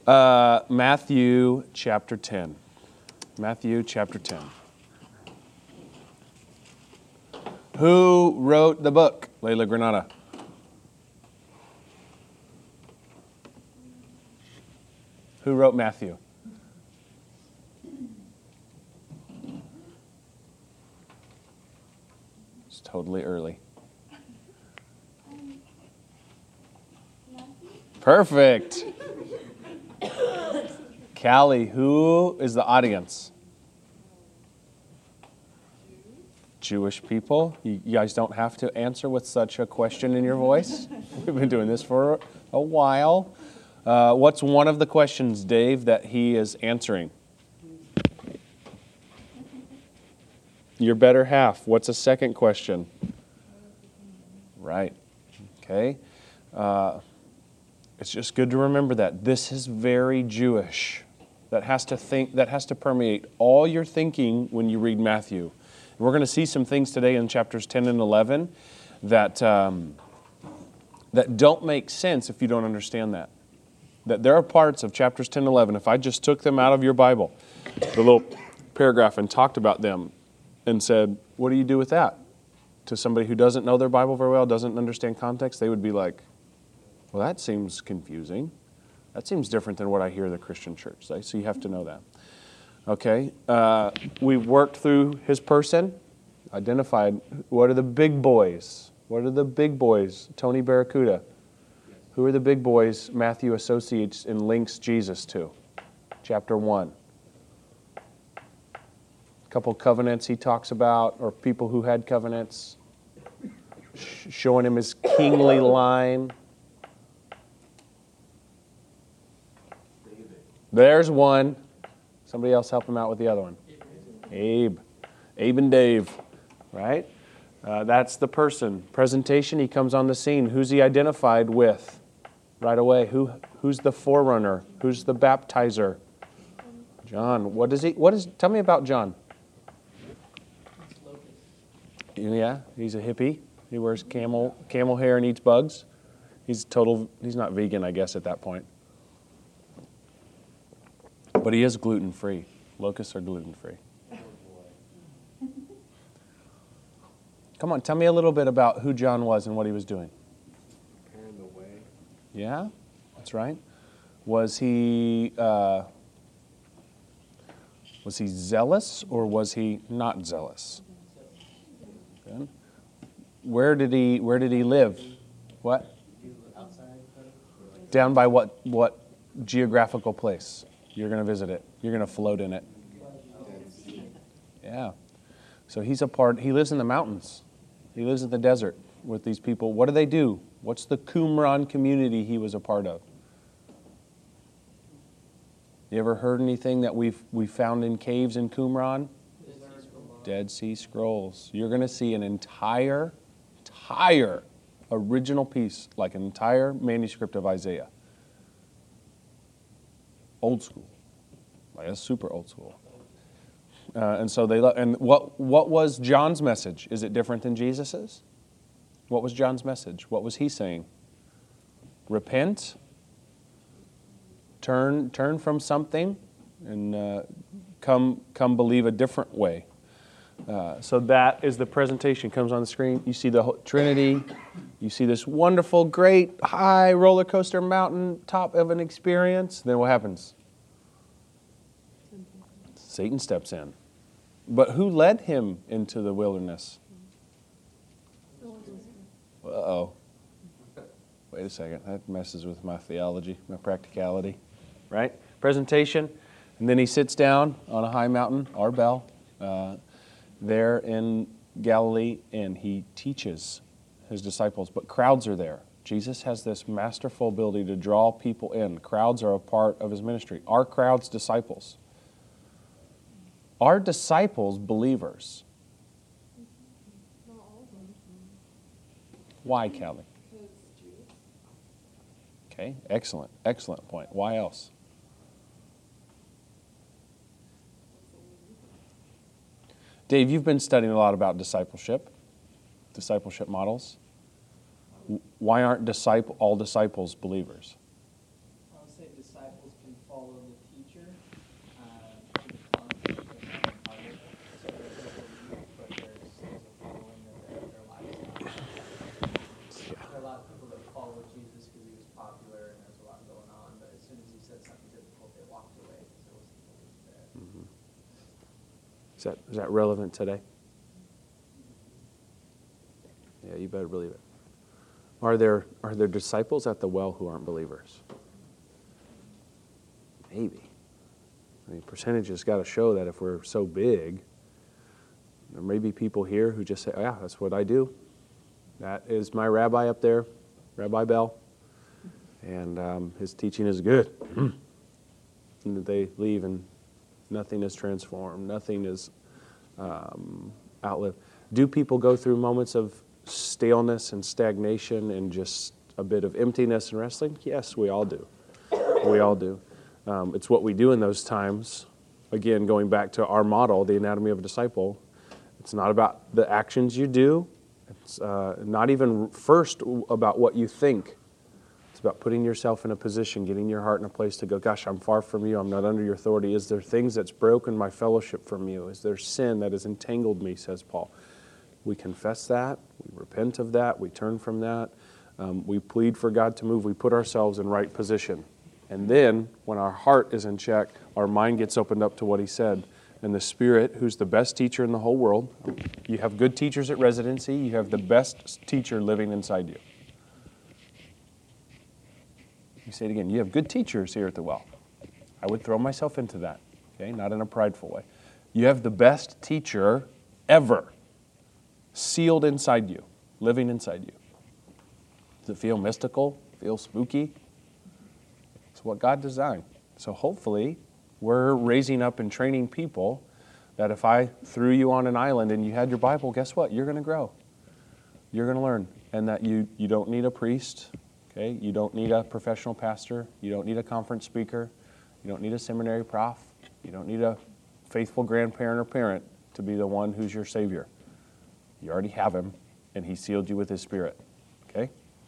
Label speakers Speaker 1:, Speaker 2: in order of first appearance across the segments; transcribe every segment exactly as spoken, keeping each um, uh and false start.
Speaker 1: Uh, Matthew chapter ten. Matthew chapter ten. Who wrote the book? Layla Granada. Who wrote Matthew? It's totally early. Perfect. Callie, who is the audience? Jewish people. You guys don't have to answer with such a question in your voice. We've been doing this for a while. Uh, what's one of the questions, Dave, that he is answering? Your better half. What's a second question? Right. Okay. Uh, it's just good to remember that. This is very Jewish. That has to think. That has to permeate all your thinking when you read Matthew. We're going to see some things today in chapters ten and eleven that um, that don't make sense if you don't understand that. That there are parts of chapters ten and eleven, if I just took them out of your Bible, the little paragraph, and talked about them and said, what do you do with that? To somebody who doesn't know their Bible very well, doesn't understand context, they would be like, well, that seems confusing. That seems different than what I hear in the Christian church. So you have to know that. Okay, uh, we've worked through his person, identified what are the big boys. What are the big boys? Tony Barracuda. Who are the big boys Matthew associates and links Jesus to? Chapter one. A couple covenants he talks about, or people who had covenants, sh- showing him his kingly line. There's one. Somebody else help him out with the other one. Abe. Abe and Dave, right? Uh, that's the person. Presentation, he comes on the scene. Who's he identified with right away? Who Who's the forerunner? Who's the baptizer? John. What does he, what is, tell me about John. Yeah, he's a hippie. He wears camel camel hair and eats bugs. He's total, he's not vegan, I guess, at that point. But he is gluten-free. Locusts are gluten-free. Come on, tell me a little bit about who John was and what he was doing.
Speaker 2: Preparing the way.
Speaker 1: Yeah, that's right. Was he uh, was he zealous or was he not zealous? Good. Where did he Where did he live? What? Down by what what geographical place? You're going to visit it. You're going to float in it. Yeah. So he's a part, he lives in the mountains. He lives in the desert with these people. What do they do? What's the Qumran community he was a part of? You ever heard anything that we've we found in caves in Qumran? Dead Sea Scrolls. You're going to see an entire, entire original piece, like an entire manuscript of Isaiah. Old school, like that's super old school, uh, and so they. Lo- and what what was John's message? Is it different than Jesus's? What was John's message? What was he saying? Repent, turn turn from something, and uh, come come believe a different way. Uh, so that is the presentation. Comes on the screen. You see the whole Trinity. You see this wonderful, great, high roller coaster mountain top of an experience. Then what happens? Satan steps in. But who led him into the wilderness? Uh-oh. Wait a second. That messes with my theology, my practicality. Right? Presentation. And then he sits down on a high mountain, Arbel, uh, there in Galilee, and he teaches his disciples, but crowds are there. Jesus has this masterful ability to draw people in. Crowds are a part of his ministry. Are crowds disciples? Are disciples believers? Why, Callie? Okay, excellent, excellent point. Why else? Dave, you've been studying a lot about discipleship, discipleship models. Why aren't disciple, all disciples believers?
Speaker 3: I'll say disciples disciples can follow the teacher uh, to the context of their heart. So they believe, but there's, there's a following of their, their lifestyle.
Speaker 1: Yeah.
Speaker 3: There are a lot of people that followed Jesus because he was popular and there was a lot going on, but as soon as he said something difficult, they walked away because there wasn't belief there.
Speaker 1: Mm-hmm. Is that is that relevant today? Yeah, you better believe it. Are there are there disciples at the well who aren't believers? Maybe. I mean, percentages got to show that if we're so big, there may be people here who just say, oh, yeah, that's what I do. That is my rabbi up there, Rabbi Bell, and um, his teaching is good. And they leave and nothing is transformed. Nothing is um, outlived. Do people go through moments of staleness and stagnation and just a bit of emptiness and wrestling? Yes, we all do. We all do. Um, it's what we do in those times. Again, going back to our model, the anatomy of a disciple, it's not about the actions you do. It's uh, not even first about what you think. It's about putting yourself in a position, getting your heart in a place to go, gosh, I'm far from you. I'm not under your authority. Is there things that's broken my fellowship from you? Is there sin that has entangled me, says Paul? We confess that. We repent of that. We turn from that. Um, we plead for God to move. We put ourselves in right position. And then, when our heart is in check, our mind gets opened up to what he said. And the Spirit, who's the best teacher in the whole world, you have good teachers at residency, you have the best teacher living inside you. You say it again, you have good teachers here at the well. I would throw myself into that, okay, not in a prideful way. You have the best teacher ever sealed inside you, living inside you. Does it feel mystical? Feel spooky? It's what God designed. So hopefully, we're raising up and training people that if I threw you on an island and you had your Bible, guess what? You're going to grow. You're going to learn. And that you, you don't need a priest, okay? You don't need a professional pastor. You don't need a conference speaker. You don't need a seminary prof. You don't need a faithful grandparent or parent to be the one who's your Savior. You already have Him, and He sealed you with His Spirit, okay?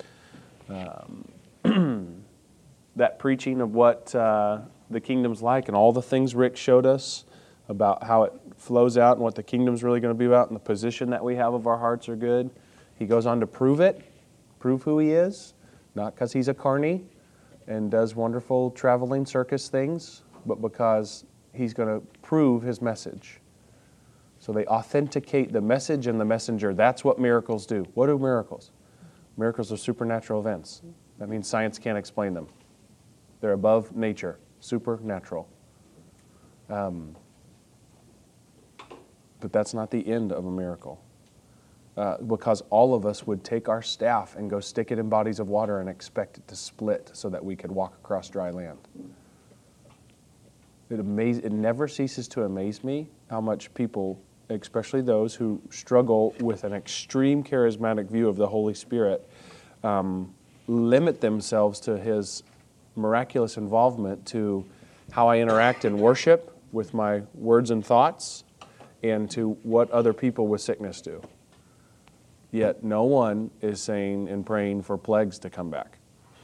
Speaker 1: Um, that preaching of what uh, the kingdom's like and all the things Rick showed us about how it flows out and what the kingdom's really going to be about and the position that we have of our hearts are good. He goes on to prove it, prove who He is, not because He's a carny and does wonderful traveling circus things, but because He's going to prove His message. So they authenticate the message and the messenger. That's what miracles do. What are miracles? Miracles are supernatural events. That means science can't explain them. They're above nature, supernatural. Um, but that's not the end of a miracle. Uh, because all of us would take our staff and go stick it in bodies of water and expect it to split so that we could walk across dry land. It, amaze, it never ceases to amaze me how much people, especially those who struggle with an extreme charismatic view of the Holy Spirit, um, limit themselves to His miraculous involvement to how I interact in worship with my words and thoughts and to what other people with sickness do. Yet no one is saying and praying for plagues to come back,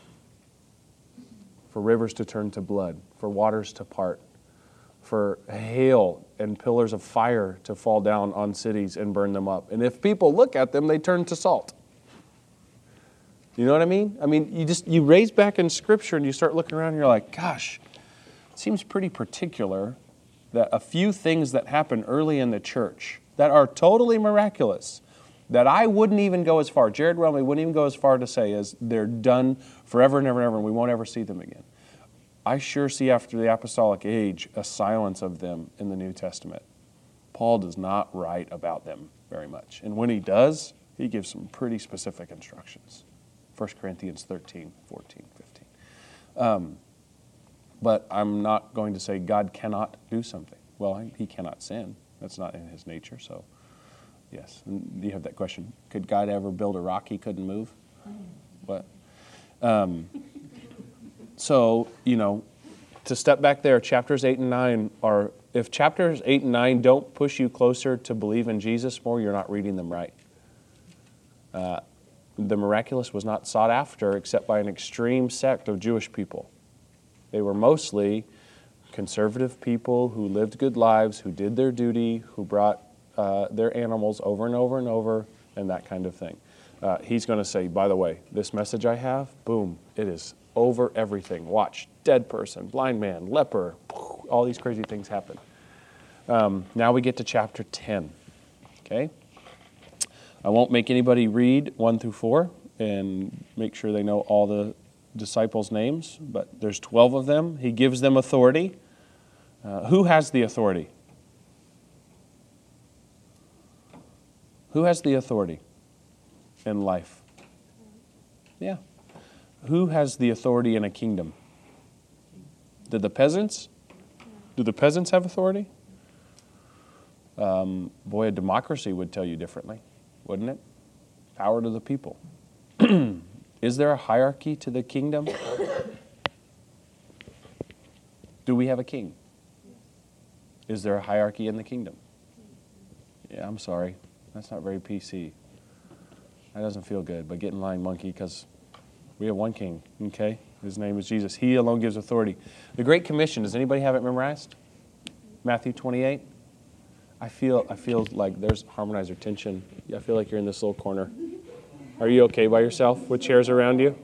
Speaker 1: for rivers to turn to blood, for waters to part, for hail and pillars of fire to fall down on cities and burn them up. And if people look at them, they turn to salt. You know what I mean? I mean, you just, you raise back in Scripture and you start looking around and you're like, gosh, it seems pretty particular that a few things that happen early in the church that are totally miraculous, that I wouldn't even go as far, Jared Welmy wouldn't even go as far to say as they're done forever and ever and ever and we won't ever see them again. I sure see after the apostolic age a silence of them in the New Testament. Paul does not write about them very much. And when he does, he gives some pretty specific instructions. First Corinthians thirteen, fourteen, fifteen. Um, but I'm not going to say God cannot do something. Well, He cannot sin. That's not in His nature, so yes. And you have that question. Could God ever build a rock He couldn't move? What? Um, so, you know, to step back there, chapters eight and nine are, if chapters eight and nine don't push you closer to believe in Jesus more, you're not reading them right. Uh, the miraculous was not sought after except by an extreme sect of Jewish people. They were mostly conservative people who lived good lives, who did their duty, who brought uh, their animals over and over and over, and that kind of thing. Uh, he's going to say, by the way, this message I have, boom, it is over everything. Watch, dead person, blind man, leper, all these crazy things happen. Um, now we get to chapter ten, okay? I won't make anybody read one through four and make sure they know all the disciples' names, but there's twelve of them. He gives them authority. Uh, who has the authority? Who has the authority in life? Yeah. Who has the authority in a kingdom? Did the peasants? Do the peasants have authority? Um, boy, a democracy would tell you differently, wouldn't it? Power to the people. Is there a hierarchy to the kingdom? Do we have a king? Is there a hierarchy in the kingdom? Yeah, I'm sorry. That's not very P C. That doesn't feel good, but get in line, monkey, because we have one king, okay? His name is Jesus. He alone gives authority. The Great Commission, does anybody have it memorized? Matthew twenty-eight? I feel I feel like there's harmonizer tension. I feel like you're in this little corner. Are you okay by yourself with chairs around you?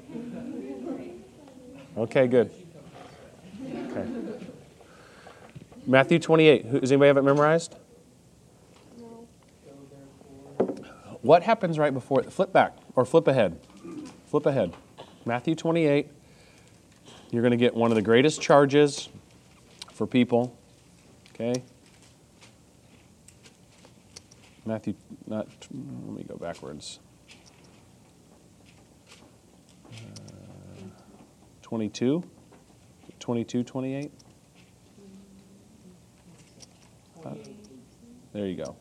Speaker 1: Okay, good. Okay. Matthew twenty-eight. Who- Does anybody have it memorized? What happens right before it? Flip back or flip ahead. Flip ahead. Matthew twenty-eight. You're going to get one of the greatest charges for people. Okay? Matthew, not, let me go backwards. Uh, twenty-two? twenty-two, twenty-eight? Uh, there you go.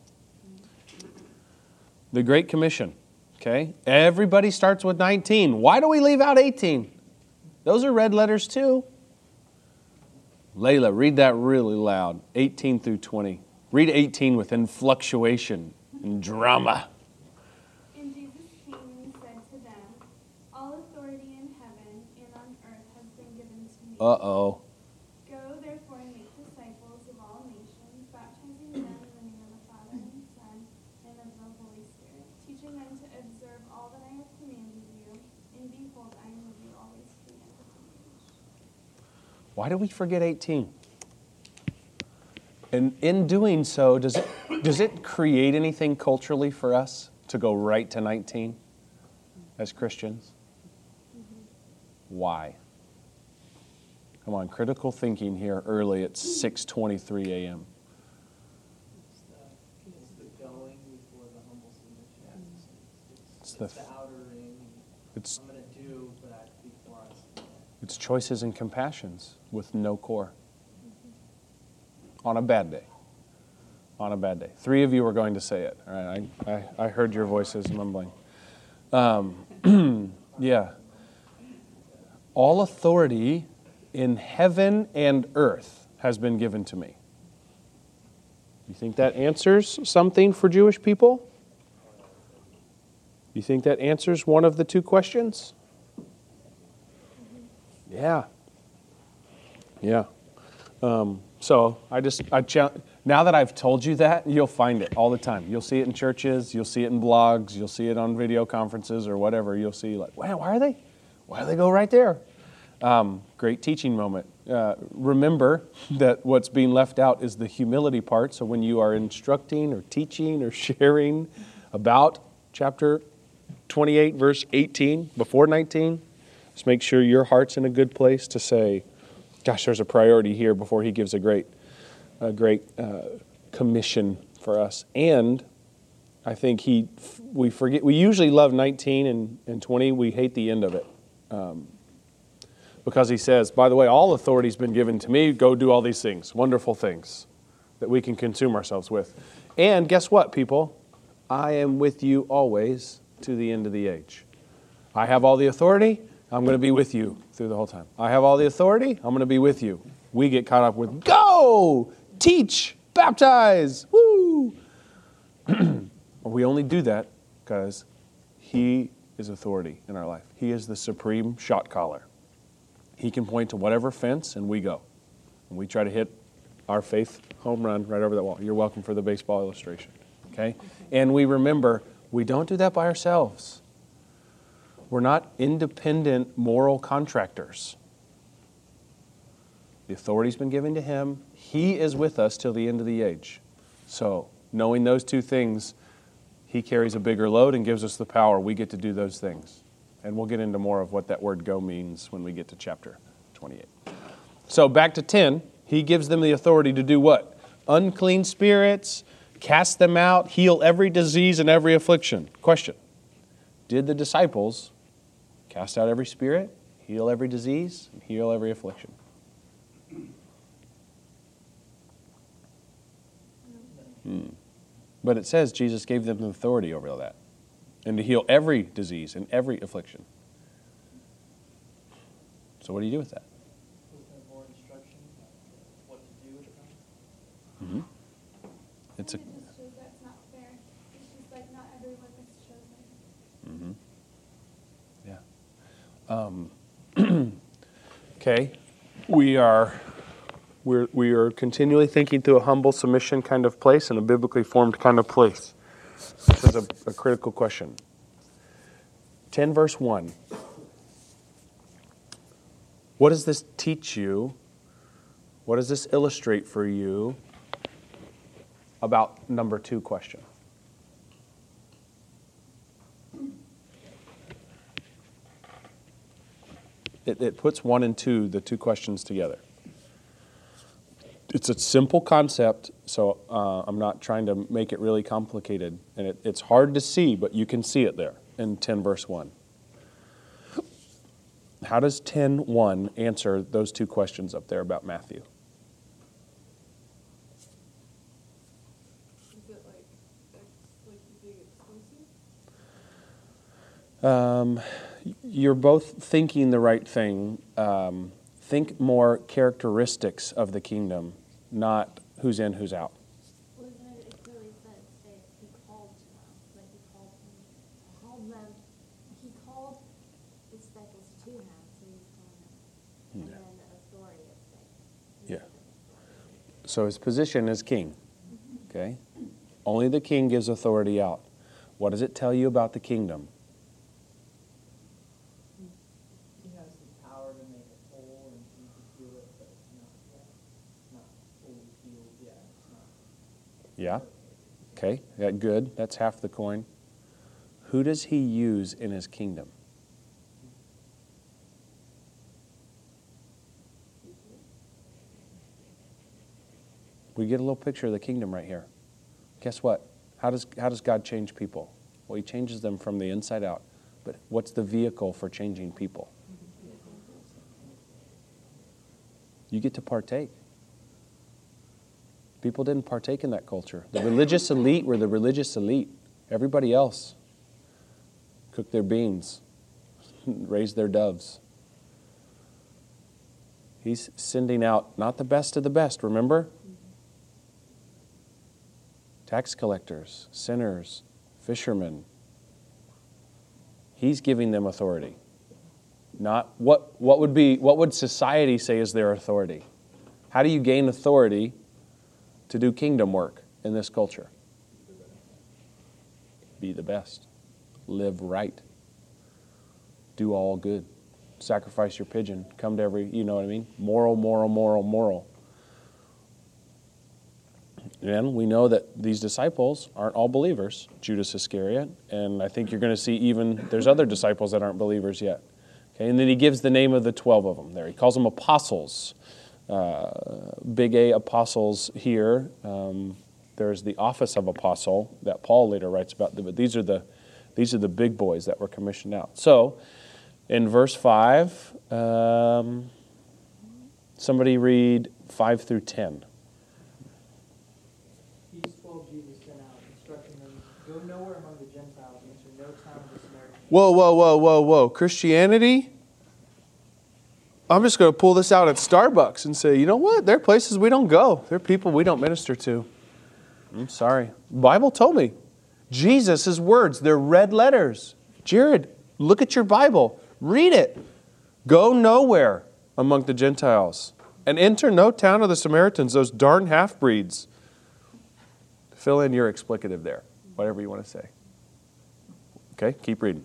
Speaker 1: The Great Commission. Okay? Everybody starts with nineteen. Why do we leave out eighteen? Those are red letters too. Layla, read that really loud. eighteen through twenty. Read eighteen with influctuation and drama.
Speaker 4: And Jesus came and said to them, all authority in heaven and on earth has been given to me.
Speaker 1: Uh-oh.
Speaker 4: Go therefore and make disciples of all nations, baptizing them in the name of the Father and Son and of the Holy Spirit, teaching them to observe all that I have commanded you, and behold, I am with you always to the end of the age.
Speaker 1: Why do we forget eighteen? And in doing so, does it does it create anything culturally for us to go right to nineteen as Christians? Why? Come on, critical thinking here early at six twenty-three a.m.
Speaker 3: It's the, it's the going before the humble submission. It's,
Speaker 1: It's
Speaker 3: it's,
Speaker 1: the
Speaker 3: it's
Speaker 1: f-
Speaker 3: the outer ring.
Speaker 1: It's
Speaker 3: I'm going to do, but I, before I submit.
Speaker 1: it's choices and compassions with no core. On a bad day. On a bad day. Three of you are going to say it. All right, I, I, I heard your voices mumbling. Um, yeah. All authority in heaven and earth has been given to me. You think that answers something for Jewish people? You think that answers one of the two questions? Yeah. Yeah. Um, so I just, I ch- now that I've told you that, you'll find it all the time. You'll see it in churches, you'll see it in blogs, you'll see it on video conferences or whatever. You'll see like, wow, why are they? Why do they go right there? Um, great teaching moment. Uh, remember that what's being left out is the humility part. So when you are instructing or teaching or sharing about chapter twenty-eight, verse eighteen, before nineteen, just make sure your heart's in a good place to say, gosh, there's a priority here before he gives a great, a great uh, commission for us. And I think he, we forget, we usually love nineteen and, and twenty. We hate the end of it. Um, because he says, by the way, all authority's been given to me. Go do all these things, wonderful things that we can consume ourselves with. And guess what, people? I am with you always to the end of the age. I have all the authority. I'm going to be with you through the whole time. I have all the authority. I'm going to be with you. We get caught up with go, teach, baptize, woo. We only do that because he is authority in our life. He is the supreme shot caller. He can point to whatever fence, and we go. And we try to hit our faith home run right over that wall. You're welcome for the baseball illustration. Okay? And we remember, we don't do that by ourselves. We're not independent moral contractors. The authority's been given to him. He is with us till the end of the age. So, knowing those two things, he carries a bigger load and gives us the power. We get to do those things. And we'll get into more of what that word go means when we get to chapter twenty-eight. So back to ten, he gives them the authority to do what? Unclean spirits, cast them out, heal every disease and every affliction. Question, did the disciples cast out every spirit, heal every disease, and heal every affliction? Hmm. But it says Jesus gave them the authority over that and to heal every disease and every affliction. So what do you do with that?
Speaker 3: Was there more instruction on what to do with it?
Speaker 1: Mm-hmm. It's a
Speaker 4: I think it just shows that's not fair. It's just like not everyone is chosen.
Speaker 1: Mm-hmm. Yeah. Um, okay. We are we're we are continually thinking through a humble submission kind of place and a biblically formed kind of place. This is a, a critical question. ten verse one. What does this teach you? What does this illustrate for you about number two question? It, it puts one and two, the two questions together. It's a simple concept, so uh, I'm not trying to make it really complicated. And it, it's hard to see, but you can see it there in ten verse one. How does ten one answer those two questions up there about Matthew?
Speaker 5: Is it like, ex- like being exclusive?
Speaker 1: Um, you're both thinking the right thing. Um, think more characteristics of the kingdom, not who's in, who's out.
Speaker 6: Well, isn't it, it clearly says that he called to them, like he called them, called them, he called the disciples to him, so he's calling them, and
Speaker 1: Yeah.
Speaker 6: then the authority is like,
Speaker 1: Yeah. So his position is king. Okay? Only the king gives authority out. What does it tell you about the kingdom?
Speaker 3: He has the power to make it whole and he can heal it, but it's not yet. It's not fully healed yet. It's not.
Speaker 1: Yeah? Okay, yeah, good. That's half the coin. Who does he use in his kingdom? We get a little picture of the kingdom right here. Guess what? How does, how does God change people? Well, he changes them from the inside out. But what's the vehicle for changing people? You get to partake. People didn't partake in that culture. The religious elite were the religious elite. Everybody else cooked their beans, raised their doves. He's sending out not the best of the best, remember? Tax collectors, sinners, fishermen. He's giving them authority. Not what, what would be what would society say is their authority? How do you gain authority to do kingdom work in this culture? Be the best. Live right. Do all good. Sacrifice your pigeon. Come to every, you know what I mean? Moral, moral, moral, moral. And we know that these disciples aren't all believers, Judas Iscariot, and I think you're going to see even there's other disciples that aren't believers yet. Okay, and then he gives the name of the twelve of them there. He calls them apostles. Uh, big A apostles here. Um, there's the office of apostle that Paul later writes about, but these are the these are the big boys that were commissioned out. So, in verse five, um, somebody read five through ten.
Speaker 3: These twelve Jesus sent out, instructing them, go nowhere among the Gentiles, and enter no town of the Samaritans.
Speaker 1: Whoa, whoa, whoa, whoa, whoa. Christianity? I'm just going to pull this out at Starbucks and say, you know what? There are places we don't go. There are people we don't minister to. I'm sorry. The Bible told me. Jesus' words, they're red letters. Jared, look at your Bible. Read it. Go nowhere among the Gentiles. And enter no town of the Samaritans, those darn half-breeds. Fill in your explicative there, whatever you want to say. Okay, keep reading.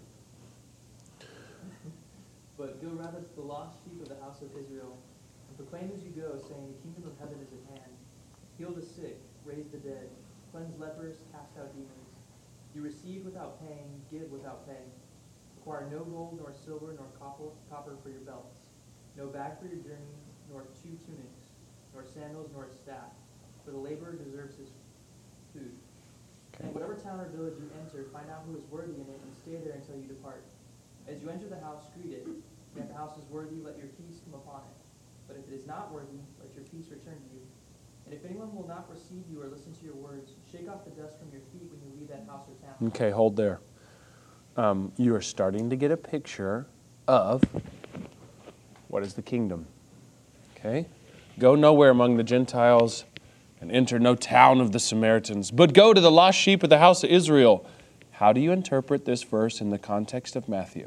Speaker 3: But go rather to the lost sheep of the house of Israel, and proclaim as you go, saying, the kingdom of heaven is at hand. Heal the sick, raise the dead, cleanse lepers, cast out demons. You receive without paying, give without pay. Require no gold, nor silver, nor copper, copper for your belts, no bag for your journey, nor two tunics, nor sandals, nor a staff, for the laborer deserves his food.
Speaker 1: Okay.
Speaker 3: And whatever town or village you enter, find out who is worthy in it, and stay there until you depart. As you enter the house, greet it. And if the house is worthy, let your peace come upon it. But if it is not worthy, let your peace return to you. And if anyone will not receive you or listen to your words, shake off the dust from your feet when you leave that house or town.
Speaker 1: Okay, hold there. Um, you are starting to get a picture of what is the kingdom. Okay? Go nowhere among the Gentiles and enter no town of the Samaritans, but go to the lost sheep of the house of Israel. How do you interpret this verse in the context of Matthew?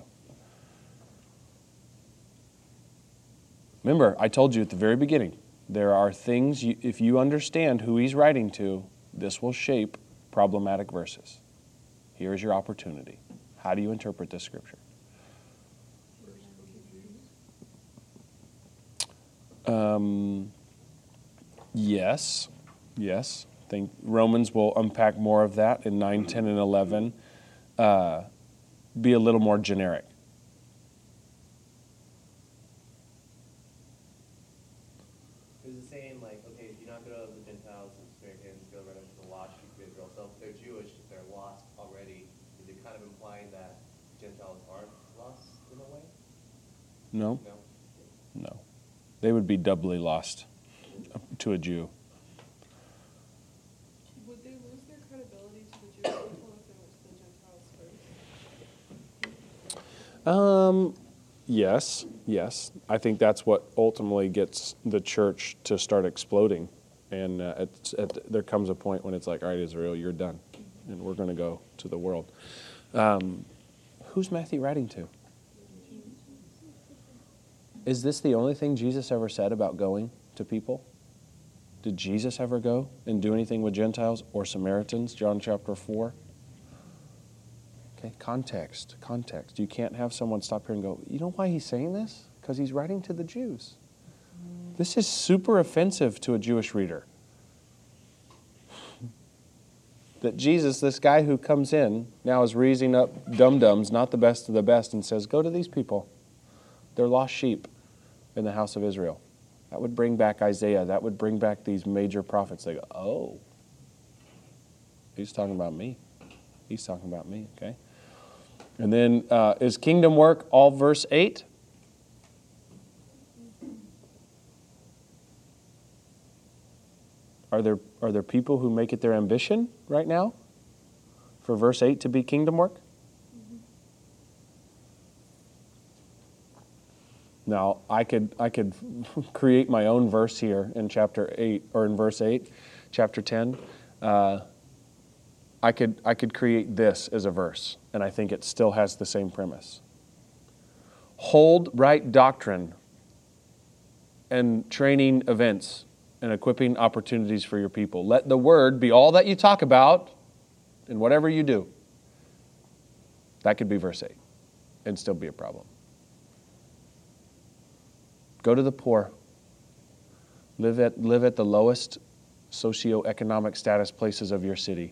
Speaker 1: Remember, I told you at the very beginning, there are things, you, if you understand who he's writing to, this will shape problematic verses. Here is your opportunity. How do you interpret this scripture? Um, yes, yes. I think Romans will unpack more of that in nine, ten, and eleven. Uh, be a little more generic.
Speaker 2: Is it saying like, okay, do not go to the Gentiles and Samaritans, go right into the lost sheep of Israel. So if they're Jewish, if they're lost already, is it kind of implying that Gentiles aren't lost in a way?
Speaker 1: No?
Speaker 2: No?
Speaker 1: No. They would be doubly lost to a Jew.
Speaker 5: Would they lose their credibility to the Jewish people if they went to the Gentiles first?
Speaker 1: Um, yes, yes. I think that's what ultimately gets the church to start exploding. And uh, it's, at, there comes a point when it's like, all right, Israel, you're done. And we're going to go to the world. Um, who's Matthew writing to? Is this the only thing Jesus ever said about going to people? Did Jesus ever go and do anything with Gentiles or Samaritans? John chapter four. Okay, context, context. You can't have someone stop here and go, you know why he's saying this? Because he's writing to the Jews. This is super offensive to a Jewish reader. That Jesus, this guy who comes in, now is raising up dum-dums, not the best of the best, and says, go to these people. They're lost sheep in the house of Israel. That would bring back Isaiah. That would bring back these major prophets. They go, oh, he's talking about me. He's talking about me, okay? And then, uh, is kingdom work all verse eight? Are there, are there people who make it their ambition right now for verse eight to be kingdom work? Now, I could I could create my own verse here in chapter eight, or in verse eight, chapter ten. Uh, I could I could create this as a verse, and I think it still has the same premise. Hold right doctrine and training events and equipping opportunities for your people. Let the word be all that you talk about in whatever you do. That could be verse eight and still be a problem. Go to the poor. Live at, live at the lowest socioeconomic status places of your city.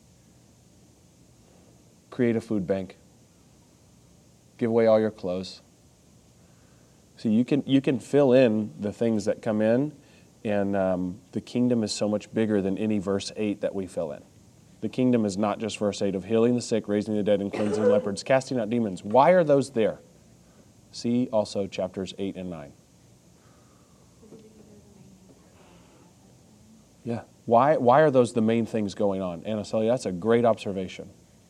Speaker 1: Create a food bank. Give away all your clothes. See, you can, you can fill in the things that come in, and um, the kingdom is so much bigger than any verse eight that we fill in. The kingdom is not just verse eight of healing the sick, raising the dead, and cleansing lepers, casting out demons. Why are those there? See also chapters eight and nine. Yeah. Why, why are those the main things going on? Anna Celia, that's a great observation.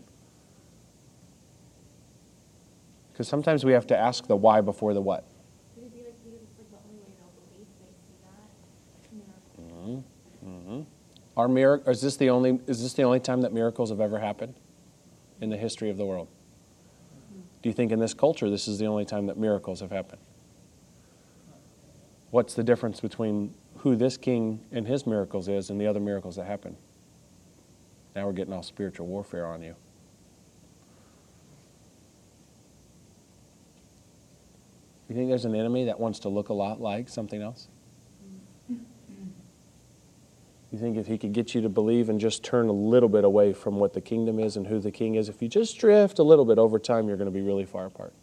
Speaker 1: Because sometimes we have to ask the why before the what.
Speaker 6: Would it be like because it's like the only way they'll believe they see that? Miracle.
Speaker 1: Mm-hmm. Mm-hmm. Are mirac- is this the only is this the only time that miracles have ever happened in the history of the world? Do you think in this culture this is the only time that miracles have happened? What's the difference between who this king and his miracles is and the other miracles that happen? Now we're getting all spiritual warfare on you. You think there's an enemy that wants to look a lot like something else? You think if he could get you to believe and just turn a little bit away from what the kingdom is and who the king is, if you just drift a little bit over time, you're going to be really far apart.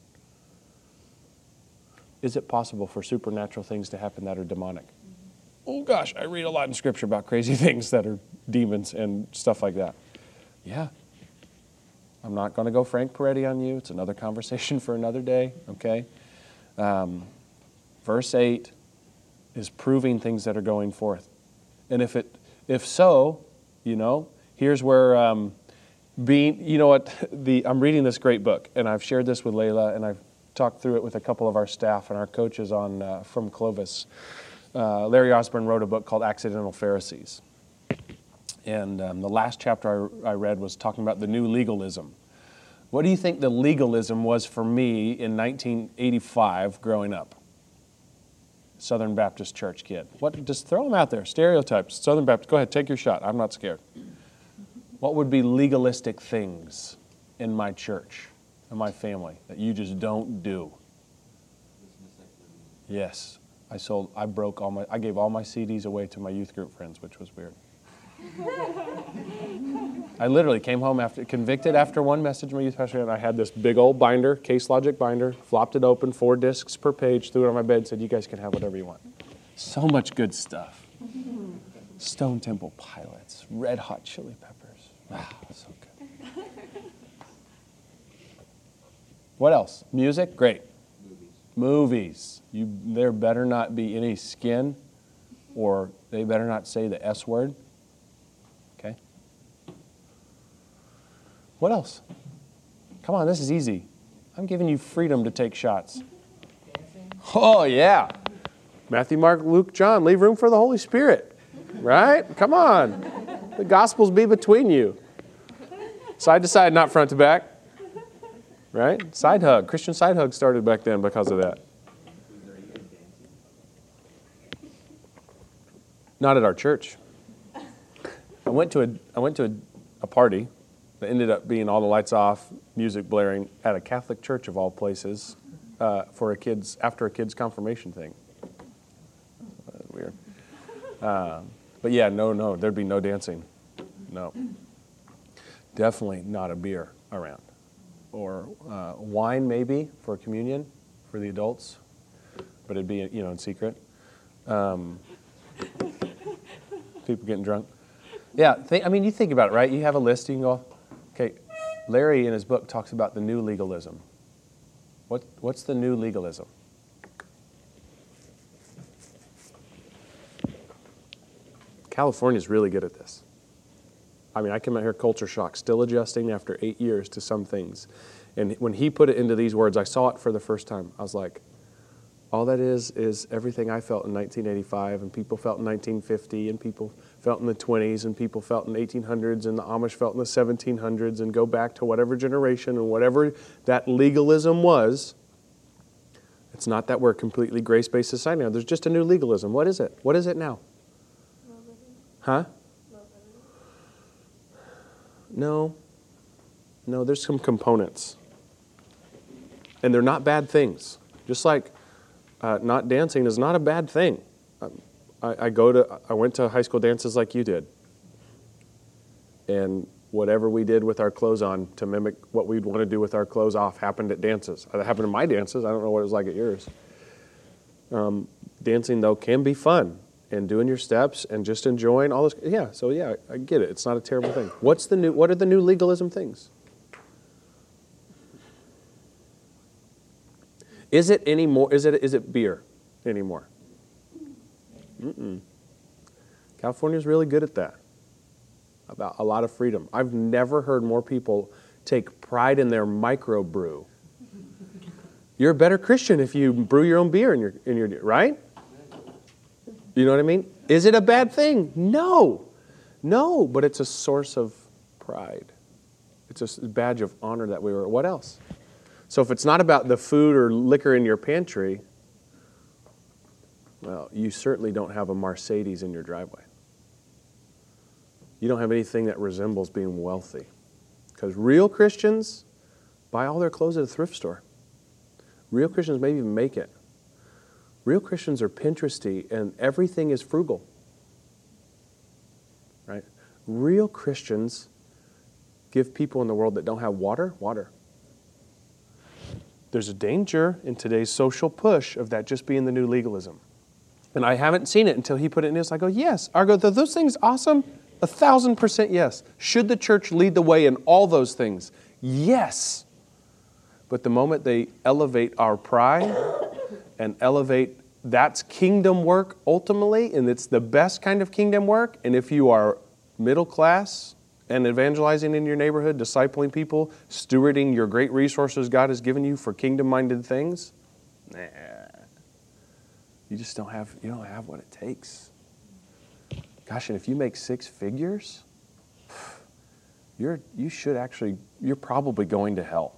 Speaker 1: Is it possible for supernatural things to happen that are demonic? Oh gosh, I read a lot in Scripture about crazy things that are demons and stuff like that. Yeah. I'm not going to go Frank Peretti on you. It's another conversation for another day, okay? Um, verse eight is proving things that are going forth. And if it, if so, you know, here's where um, being, you know what, the I'm reading this great book, and I've shared this with Layla, and I've talked through it with a couple of our staff and our coaches on uh, from Clovis. Uh, Larry Osborne wrote a book called Accidental Pharisees. And um, the last chapter I, I read was talking about the new legalism. What do you think the legalism was for me in nineteen eighty-five growing up? Southern Baptist church kid. What? Just throw them out there. Stereotypes. Southern Baptist. Go ahead, take your shot. I'm not scared. What would be legalistic things in my church, in my family, that you just don't do? Yes. I sold, I broke all my, I gave all my C Ds away to my youth group friends, which was weird. I literally came home after, convicted after one message my youth pastor, and I had this big old binder, Case Logic binder, flopped it open, four discs per page, threw it on my bed, and said, you guys can have whatever you want. So much good stuff. Stone Temple Pilots, Red Hot Chili Peppers. Wow, so good. What else? Music? Great. Movies. You, there better not be any skin, or they better not say the S word. Okay? What else? Come on, this is easy. I'm giving you freedom to take shots.
Speaker 3: Dancing.
Speaker 1: Oh, yeah. Matthew, Mark, Luke, John. Leave room for the Holy Spirit. Right? Come on. The Gospels be between you. Side to side, not front to back. Right? Side hug. Christian side hug started back then because of that. Not at our church. I went to a I went to a, a party that ended up being all the lights off, music blaring at a Catholic church of all places uh, for a kid's after a kid's confirmation thing. That's weird. Uh, but yeah, no, no, there'd be no dancing. No. Definitely not a beer around. Or uh, wine maybe for communion for the adults, but it'd be, you know, in secret. Um, people getting drunk. Yeah, think, I mean, you think about it, right? You have a list, you can go, okay, Larry in his book talks about the new legalism. What, what's the new legalism? California's really good at this. I mean, I came out here culture shock, still adjusting after eight years to some things. And when he put it into these words, I saw it for the first time. I was like, all that is is everything I felt in nineteen eighty-five, and people felt in nineteen fifty, and people felt in the twenties, and people felt in the eighteen hundreds, and the Amish felt in the seventeen hundreds, and go back to whatever generation and whatever that legalism was. It's not that we're a completely grace-based society now. There's just a new legalism. What is it? What is it now? Huh? No. No, there's some components. And they're not bad things. Just like uh, not dancing is not a bad thing. Um, I, I go to, I went to high school dances like you did. And whatever we did with our clothes on to mimic what we'd want to do with our clothes off happened at dances. It happened at my dances. I don't know what it was like at yours. Um, dancing, though, can be fun. And doing your steps and just enjoying all this. Yeah, so yeah, I get it. It's not a terrible thing. What's the new, what are the new legalism things? Is it any more, is it, is it beer anymore? Mm-mm. California's really good at that. About a lot of freedom. I've never heard more people take pride in their microbrew. You're a better Christian if you brew your own beer in your, in your, right? You know what I mean? Is it a bad thing? No. No, but it's a source of pride. It's a badge of honor that we were. What else? So if it's not about the food or liquor in your pantry, Well, you certainly don't have a Mercedes in your driveway. You don't have anything that resembles being wealthy. Because real Christians buy all their clothes at a thrift store. Real Christians maybe even make it. Real Christians are Pinteresty and everything is frugal. Right? Real Christians give people in the world that don't have water, water. There's a danger in today's social push of that just being the new legalism. And I haven't seen it until he put it in his. I go, yes. I go, are those things awesome? A thousand percent yes. Should the church lead the way in all those things? Yes. But the moment they elevate our pride and elevate, that's kingdom work ultimately, and it's the best kind of kingdom work. And if you are middle class and evangelizing in your neighborhood, discipling people, stewarding your great resources God has given you for kingdom-minded things, nah, you just don't have, you don't have what it takes. Gosh, and if you make six figures, you're, you should actually, you're probably going to hell.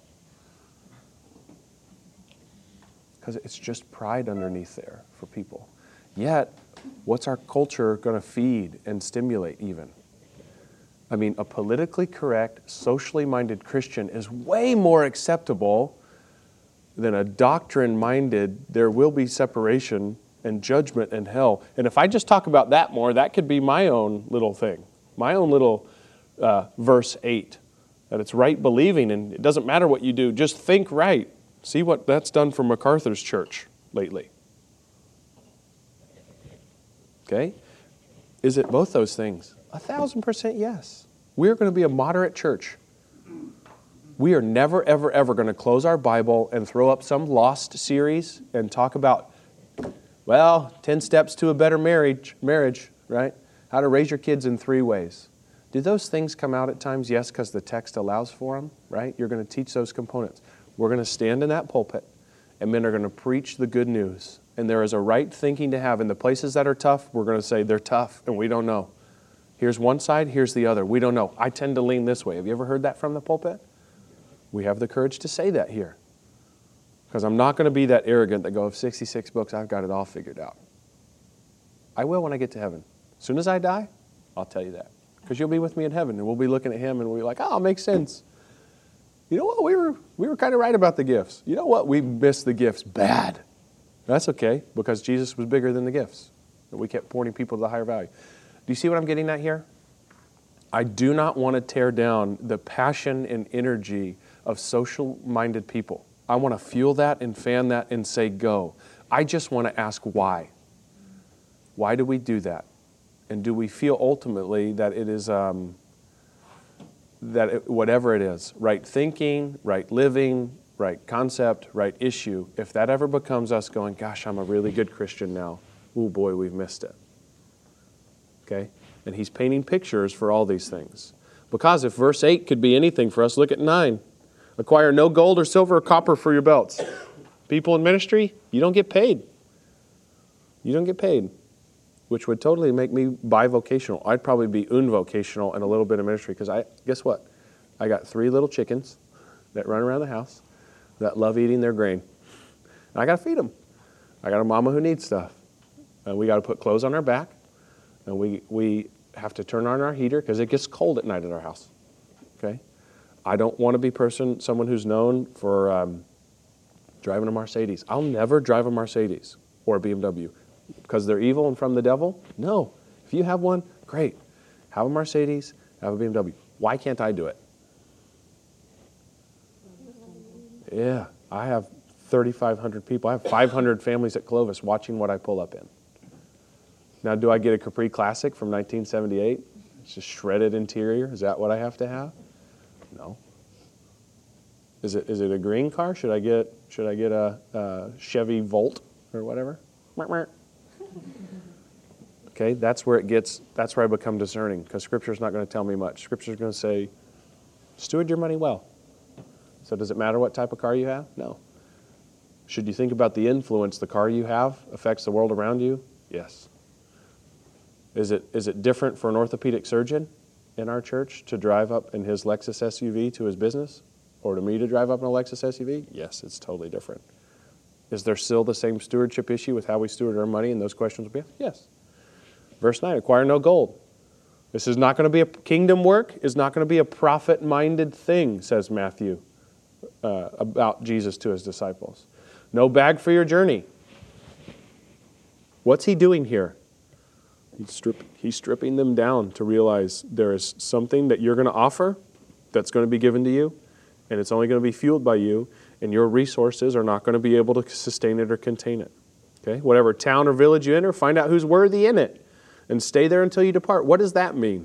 Speaker 1: Because it's just pride underneath there for people. Yet, what's our culture going to feed and stimulate even? I mean, a politically correct, socially minded Christian is way more acceptable than a doctrine-minded, there will be separation and judgment and hell. And if I just talk about that more, that could be my own little thing, my own little uh, verse eight, that it's right believing, and it doesn't matter what you do, just think right. See what that's done for MacArthur's church lately. Okay? Is it both those things? A thousand percent yes. We're going to be a moderate church. We are never, ever, ever going to close our Bible and throw up some lost series and talk about, well, ten steps to a better marriage, marriage, right? How to raise your kids in three ways. Do those things come out at times? Yes, because the text allows for them, right? You're going to teach those components. We're going to stand in that pulpit, and men are going to preach the good news. And there is a right thinking to have. In the places that are tough, we're going to say they're tough, and we don't know. Here's one side, here's the other. We don't know. I tend to lean this way. Have you ever heard that from the pulpit? We have the courage to say that here. Because I'm not going to be that arrogant that go, of sixty-six books, I've got it all figured out. I will when I get to heaven. As soon as I die, I'll tell you that. Because you'll be with me in heaven, and we'll be looking at Him, and we'll be like, oh, it makes sense. You know what? We were we were kind of right about the gifts. You know what? We missed the gifts bad. That's okay, because Jesus was bigger than the gifts. And we kept pointing people to the higher value. Do you see what I'm getting at here? I do not want to tear down the passion and energy of social-minded people. I want to fuel that and fan that and say, go. I just want to ask why. Why do we do that? And do we feel ultimately that it is... Um, that it, whatever it is, right thinking, right living, right concept, right issue, if that ever becomes us going, gosh, I'm a really good Christian now, oh boy, we've missed it. Okay? And he's painting pictures for all these things. Because if verse eight could be anything for us, look at nine. Acquire no gold or silver or copper for your belts. People in ministry, you don't get paid. You don't get paid. Which would totally make me bivocational. I'd probably be unvocational and a little bit of ministry, because I, guess what? I got three little chickens that run around the house that love eating their grain. And I got to feed them. I got a mama who needs stuff. And we got to put clothes on our back. And we, we have to turn on our heater because it gets cold at night at our house. Okay? I don't want to be person, someone who's known for um, driving a Mercedes. I'll never drive a Mercedes or a B M W. Because they're evil and from the devil? No. If you have one, great. Have a Mercedes, have a B M W. Why can't I do it? Yeah, I have thirty-five hundred people. I have five hundred families at Clovis watching what I pull up in. Now, do I get a Capri Classic from nineteen seventy-eight? It's just shredded interior. Is that what I have to have? No. Is it is it a green car? Should I get should I get a, a Chevy Volt or whatever? Okay, that's where it gets, that's where I become discerning, because Scripture's not going to tell me much. Scripture's going to say, steward your money well. So does it matter what type of car you have? No. Should you think about the influence the car you have affects the world around you? Yes. Is it is it different for an orthopedic surgeon in our church to drive up in his Lexus S U V to his business, or to me to drive up in a Lexus S U V? Yes, it's totally different. Is there still the same stewardship issue with how we steward our money? And those questions will be asked? Yes. Verse nine, acquire no gold. This is not going to be a kingdom work, is not going to be a profit-minded thing, says Matthew uh, about Jesus to his disciples. No bag for your journey. What's he doing here? He's, strip, he's stripping them down to realize there is something that you're going to offer that's going to be given to you, and it's only going to be fueled by you, and your resources are not going to be able to sustain it or contain it. Okay? Whatever town or village you enter, find out who's worthy in it, and stay there until you depart. What does that mean?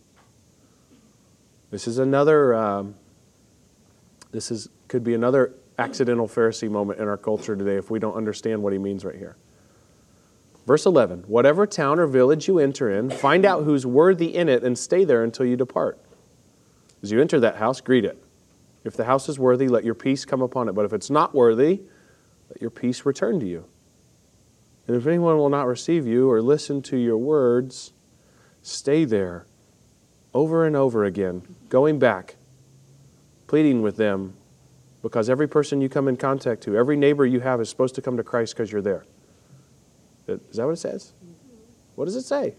Speaker 1: This is another, um, this is could be another accidental Pharisee moment in our culture today if we don't understand what he means right here. Verse eleven, whatever town or village you enter in, find out who's worthy in it and stay there until you depart. As you enter that house, greet it. If the house is worthy, let your peace come upon it. But if it's not worthy, let your peace return to you. And if anyone will not receive you or listen to your words, stay there over and over again, going back, pleading with them, because every person you come in contact to, every neighbor you have is supposed to come to Christ because you're there. Is that what it says? What does it say?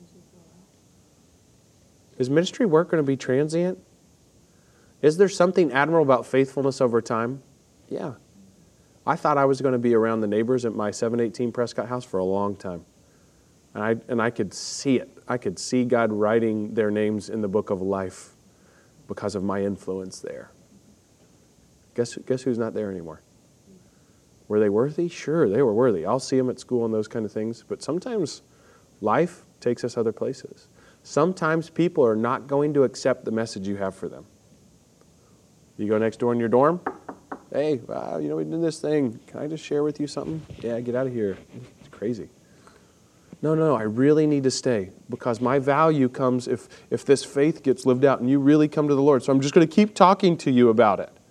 Speaker 1: Is ministry work going to be transient? Is there something admirable about faithfulness over time? Yeah. I thought I was going to be around the neighbors at my seven eighteen Prescott house for a long time. And I, and I could see it. I could see God writing their names in the book of life because of my influence there. Guess, guess who's not there anymore? Were they worthy? Sure, they were worthy. I'll see them at school and those kind of things. But sometimes life takes us other places. Sometimes people are not going to accept the message you have for them. You go next door in your dorm. Hey, wow, you know, we did this thing. Can I just share with you something? Yeah, get out of here. It's crazy. No, no, I really need to stay because my value comes if, if this faith gets lived out and you really come to the Lord. So I'm just going to keep talking to you about it.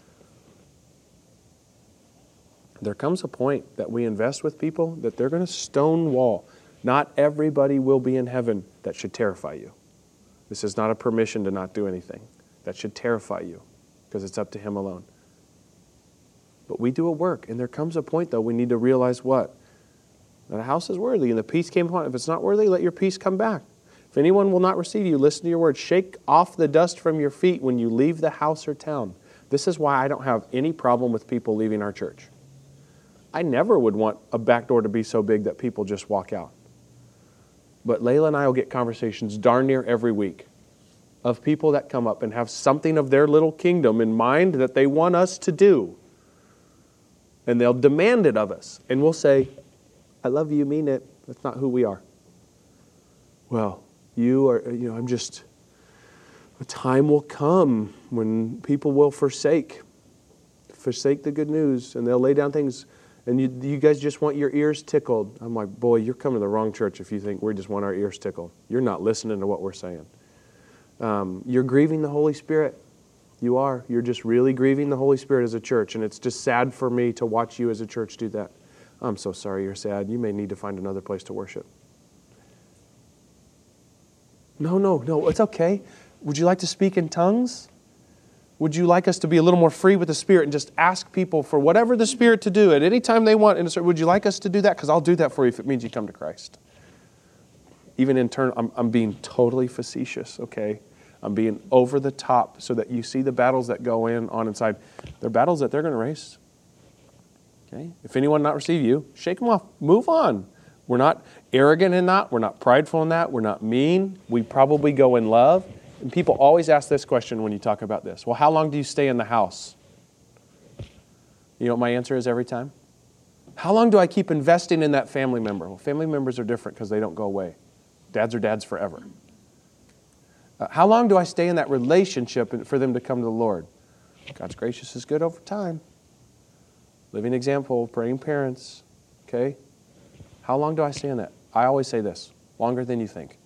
Speaker 1: There comes a point that we invest with people that they're going to stonewall. Not everybody will be in heaven. That should terrify you. This is not a permission to not do anything. That should terrify you because it's up to Him alone. But we do a work, and there comes a point, though, we need to realize what? That a house is worthy, and the peace came upon it. If it's not worthy, let your peace come back. If anyone will not receive you, listen to your words. Shake off the dust from your feet when you leave the house or town. This is why I don't have any problem with people leaving our church. I never would want a back door to be so big that people just walk out. But Layla and I will get conversations darn near every week of people that come up and have something of their little kingdom in mind that they want us to do. And they'll demand it of us. And we'll say, I love you, mean it. That's not who we are. Well, you are, you know, I'm just, a time will come when people will forsake, forsake the good news, and they'll lay down things, and you, you guys just want your ears tickled. I'm like, boy, you're coming to the wrong church if you think we just want our ears tickled. You're not listening to what we're saying. Um, you're grieving the Holy Spirit. You are. You're just really grieving the Holy Spirit as a church, and it's just sad for me to watch you as a church do that. I'm so sorry you're sad. You may need to find another place to worship. No, no, no, it's okay. Would you like to speak in tongues? Would you like us to be a little more free with the Spirit and just ask people for whatever the Spirit to do at any time they want? And would you like us to do that? Because I'll do that for you if it means you come to Christ. Even in turn, I'm, I'm being totally facetious, okay? I'm being over the top so that you see the battles that go in on inside. They're battles that they're going to race. Okay? If anyone not receive you, shake them off. Move on. We're not arrogant in that. We're not prideful in that. We're not mean. We probably go in love. And people always ask this question when you talk about this. Well, how long do you stay in the house? You know what my answer is every time? How long do I keep investing in that family member? Well, family members are different because they don't go away. Dads are dads forever. Uh, how long do I stay in that relationship for them to come to the Lord? God's gracious is good over time. Living example, praying parents. Okay? How long do I stay in that? I always say this, longer than you think.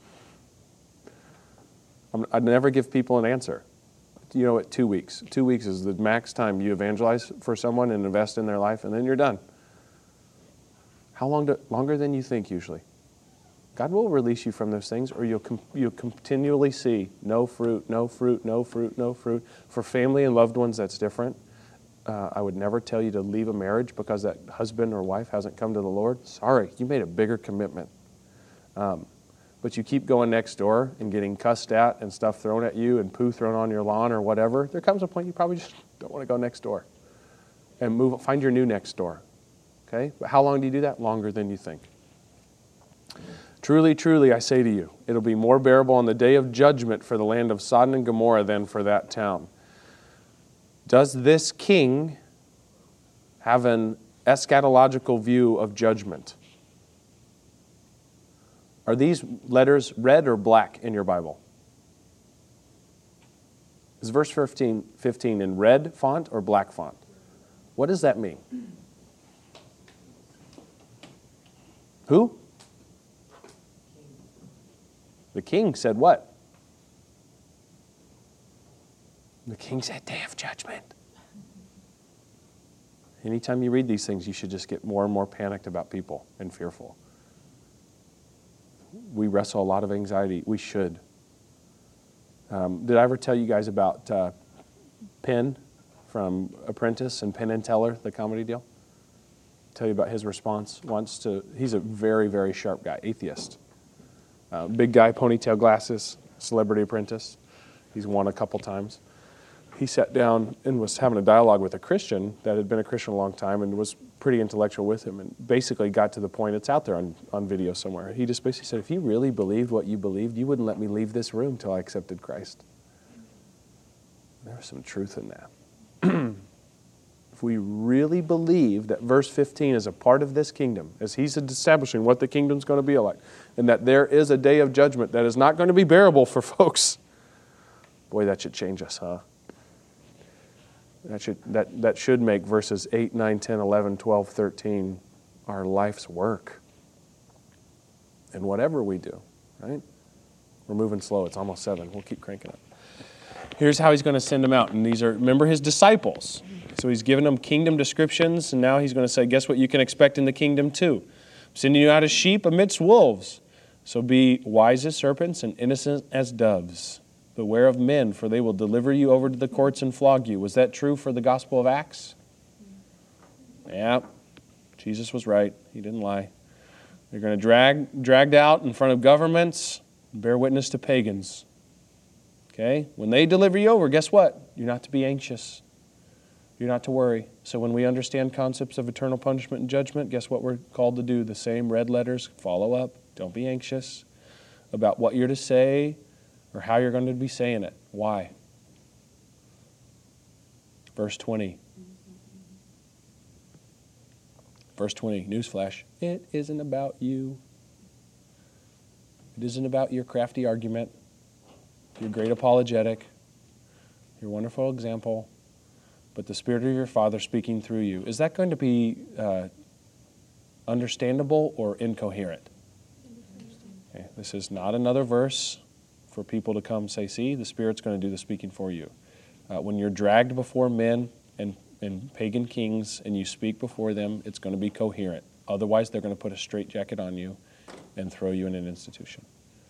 Speaker 1: I'm, I'd never give people an answer. You know, at two weeks. Two weeks is the max time you evangelize for someone and invest in their life, and then you're done. How long? Do, longer than you think, usually. God will release you from those things, or you'll com- you'll continually see no fruit, no fruit, no fruit, no fruit. For family and loved ones, that's different. uh, I would never tell you to leave a marriage because that husband or wife hasn't come to the Lord. Sorry, you made a bigger commitment. Um, but you keep going next door and getting cussed at and stuff thrown at you and poo thrown on your lawn or whatever, there comes a point you probably just don't want to go next door. And move, find your new next door. Okay? But how long do you do that? Longer than you think. Truly, truly, I say to you, it'll be more bearable on the day of judgment for the land of Sodom and Gomorrah than for that town. Does this king have an eschatological view of judgment? Are these letters red or black in your Bible? Is verse fifteen, fifteen in red font or black font? What does that mean? Who? The king said what? The king said day of judgment. Anytime you read these things, you should just get more and more panicked about people and fearful. We wrestle a lot of anxiety. We should. Um, did I ever tell you guys about uh, Penn from Apprentice and Penn and Teller, the comedy deal? Tell you about his response once to, he's a very, very sharp guy, atheist. Uh, big guy, ponytail glasses, Celebrity Apprentice. He's won a couple times. He sat down and was having a dialogue with a Christian that had been a Christian a long time and was pretty intellectual with him, and basically got to the point, it's out there on, on video somewhere. He just basically said, if you really believed what you believed, you wouldn't let me leave this room till I accepted Christ. There's some truth in that. If we really believe that verse fifteen is a part of this kingdom, as he's establishing what the kingdom's going to be like, and that there is a day of judgment that is not going to be bearable for folks, boy, that should change us, huh? That should, that, that should make verses eight, nine, ten, eleven, twelve, thirteen our life's work. And whatever we do, right? We're moving slow. It's almost seven. We'll keep cranking up. Here's how he's going to send them out. And these are, remember, his disciples. So he's given them kingdom descriptions, and now he's going to say, guess what you can expect in the kingdom too? I'm sending you out as sheep amidst wolves. So be wise as serpents and innocent as doves. Beware of men, for they will deliver you over to the courts and flog you. Was that true for the Gospel of Acts? Yeah, Jesus was right. He didn't lie. They're going to drag dragged out in front of governments, bear witness to pagans. Okay? When they deliver you over, guess what? You're not to be anxious. You're not to worry. So when we understand concepts of eternal punishment and judgment, guess what we're called to do? The same red letters, follow up. Don't be anxious about what you're to say or how you're going to be saying it. Why? Verse twenty. Verse twenty, newsflash. It isn't about you. It isn't about your crafty argument, your great apologetic, your wonderful example, but the Spirit of your Father speaking through you. Is that going to be uh, understandable or incoherent? Okay, this is not another verse for people to come say, see, the Spirit's going to do the speaking for you. Uh, when you're dragged before men and, and pagan kings and you speak before them, it's going to be coherent. Otherwise, they're going to put a straitjacket on you and throw you in an institution.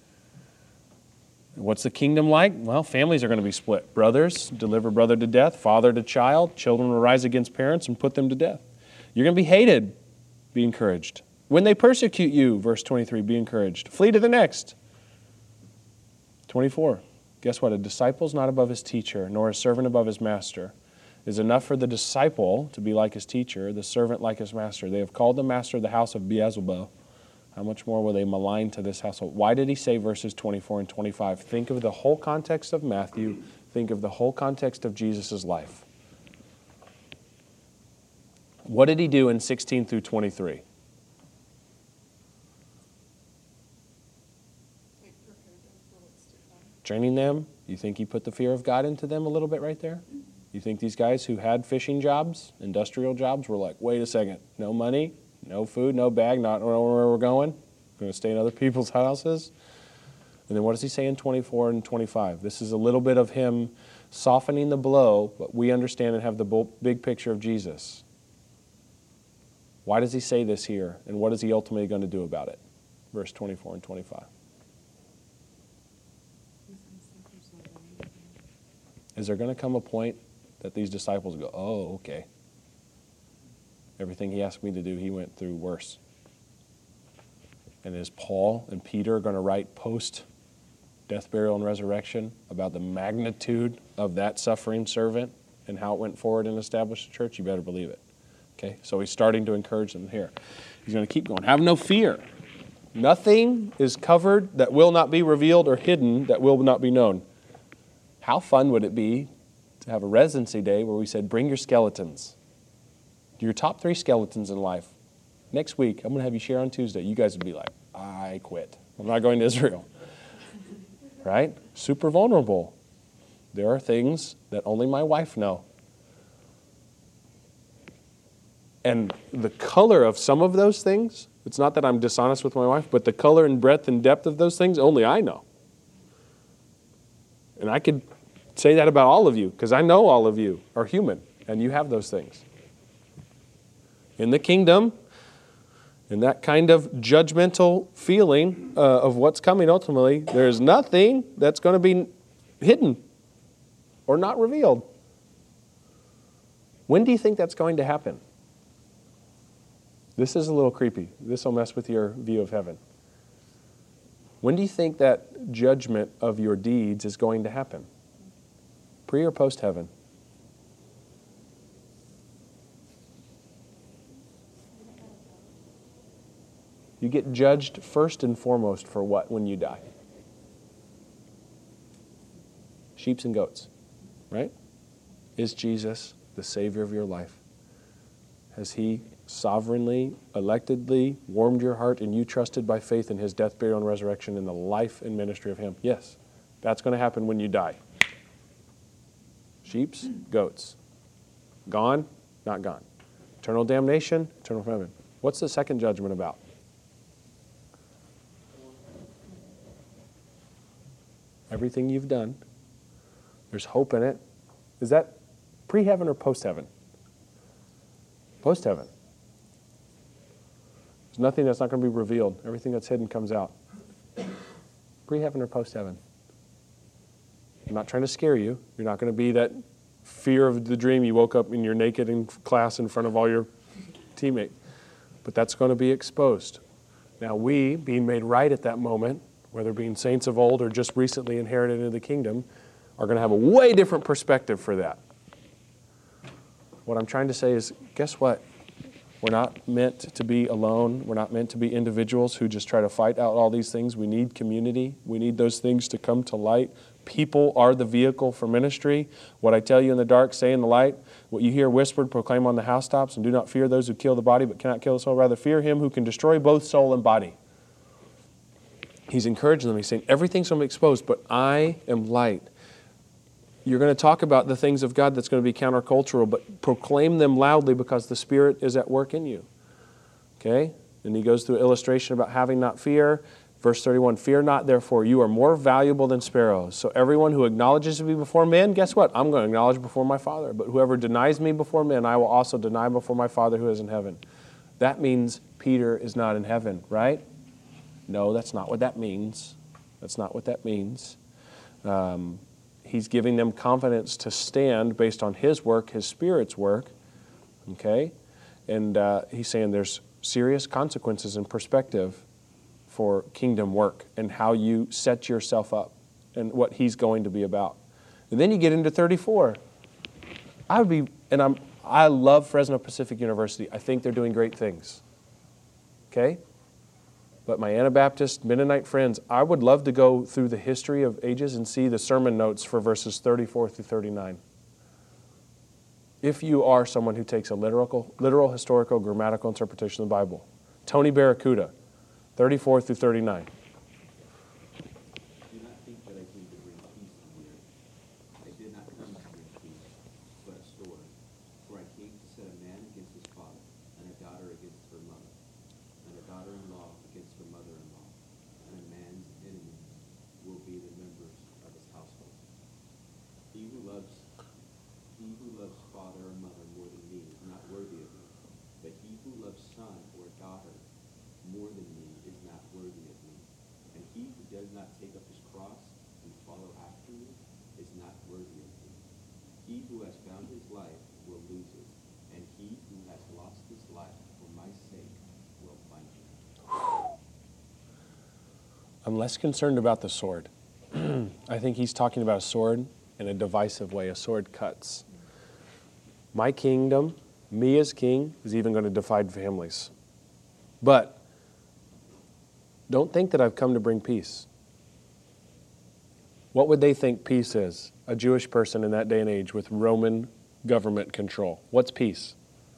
Speaker 1: What's the kingdom like? Well, families are going to be split. Brothers deliver brother to death, father to child. Children will rise against parents and put them to death. You're going to be hated. Be encouraged. When they persecute you, verse twenty-three, be encouraged. Flee to the next. twenty-four, guess what? A disciple's not above his teacher, nor a servant above his master. It is enough for the disciple to be like his teacher, the servant like his master. They have called the master the house of Beelzebub. How much more will they malign to this household? Why did he say verses twenty-four and twenty-five? Think of the whole context of Matthew. Think of the whole context of Jesus' life. What did he do in sixteen through twenty-three? Training them. You think he put the fear of God into them a little bit right there? You think these guys who had fishing jobs, industrial jobs, were like, wait a second, no money, no food, no bag, not where we're going. We're going to stay in other people's houses. And then what does he say in twenty-four and twenty-five? This is a little bit of him softening the blow, but we understand and have the big picture of Jesus. Why does he say this here? And what is he ultimately going to do about it? Verse twenty-four and twenty-five. Is there going to come a point that these disciples go, oh, okay. Everything he asked me to do, he went through worse. And is Paul and Peter going to write post-death, burial, and resurrection about the magnitude of that suffering servant and how it went forward and established the church? You better believe it. Okay, so he's starting to encourage them here. He's going to keep going. Have no fear. Nothing is covered that will not be revealed or hidden that will not be known. How fun would it be to have a residency day where we said, bring your skeletons. Your top three skeletons in life. Next week, I'm going to have you share on Tuesday. You guys would be like, I quit. I'm not going to Israel. Right? Super vulnerable. There are things that only my wife know. And the color of some of those things, it's not that I'm dishonest with my wife, but the color and breadth and depth of those things, only I know. And I could say that about all of you, because I know all of you are human, and you have those things. In the kingdom, in that kind of judgmental feeling uh, of what's coming ultimately, there's nothing that's going to be hidden or not revealed. When do you think that's going to happen? This is a little creepy. This will mess with your view of heaven. When do you think that judgment of your deeds is going to happen? Pre or post heaven? You get judged first and foremost for what when you die? Sheep and goats, right? Is Jesus the Savior of your life? Has He sovereignly, electedly warmed your heart and you trusted by faith in His death, burial, and resurrection in the life and ministry of Him? Yes, that's going to happen when you die. Sheeps, goats. Gone, not gone. Eternal damnation, eternal heaven. What's the second judgment about? Everything you've done, there's hope in it. Is that pre-heaven or post-heaven? Post-heaven. There's nothing that's not going to be revealed. Everything that's hidden comes out. Pre-heaven or post-heaven? I'm not trying to scare you. You're not going to be that fear of the dream you woke up and you're naked in class in front of all your teammates. But that's going to be exposed. Now we, being made right at that moment, whether being saints of old or just recently inherited into the kingdom, are going to have a way different perspective for that. What I'm trying to say is, guess what? We're not meant to be alone. We're not meant to be individuals who just try to fight out all these things. We need community. We need those things to come to light. People are the vehicle for ministry. What I tell you in the dark, say in the light. What you hear whispered, proclaim on the housetops. And do not fear those who kill the body but cannot kill the soul. Rather fear Him who can destroy both soul and body. He's encouraging them. He's saying, everything's going to be exposed, but I am light. You're going to talk about the things of God that's going to be countercultural, but proclaim them loudly because the Spirit is at work in you. Okay? And he goes through an illustration about having not fear. Verse thirty-one, fear not, therefore, you are more valuable than sparrows. So everyone who acknowledges me before men, guess what? I'm going to acknowledge before my Father. But whoever denies me before men, I will also deny before my Father who is in heaven. That means Peter is not in heaven, right? No, that's not what that means. That's not what that means. Um, he's giving them confidence to stand based on His work, His Spirit's work. Okay? And uh, he's saying there's serious consequences and perspective for kingdom work and how you set yourself up and what He's going to be about. And then you get into thirty-four. I would be, and I'm, I love Fresno Pacific University. I think they're doing great things. Okay? But my Anabaptist Mennonite friends, I would love to go through the history of ages and see the sermon notes for verses thirty-four through thirty-nine. If you are someone who takes a literal, literal historical, grammatical interpretation of the Bible. Tony Barracuda, thirty-four through thirty-nine.
Speaker 7: Do not think that I came to bring peace on the earth. I did not come to bring peace, but a sword. For I came to set a man against his father, and a daughter against her mother, and a daughter-in-law against her mother-in-law, and a man's enemies will be the members of his household. He who loves he who loves father or mother more than me is not worthy of me, but he who loves son or daughter more than me is not worthy of me. And he who does not take up his cross and follow after me is not worthy of me. He he who has found his life will lose it, and he who has lost his life for my sake will find it.
Speaker 1: I'm less concerned about the sword. I think he's talking about a sword in a divisive way. A sword cuts. My kingdom, me as king, is even going to divide families. But don't think that I've come to bring peace. What would they think peace is? A Jewish person in that day and age with Roman government control. What's peace?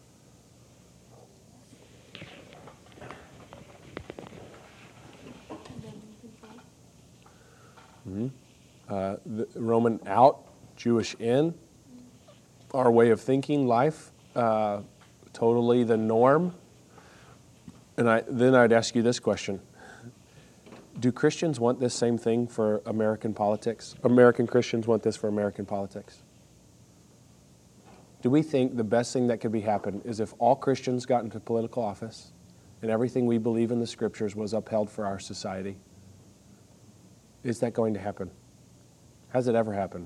Speaker 1: Mm-hmm. Uh, the Roman out, Jewish in. Our way of thinking, life, uh, totally the norm. And I, then I'd ask you this question. Do Christians want this same thing for American politics? American Christians want this for American politics? Do we think the best thing that could be happen is if all Christians got into political office and everything we believe in the Scriptures was upheld for our society? Is that going to happen? Has it ever happened?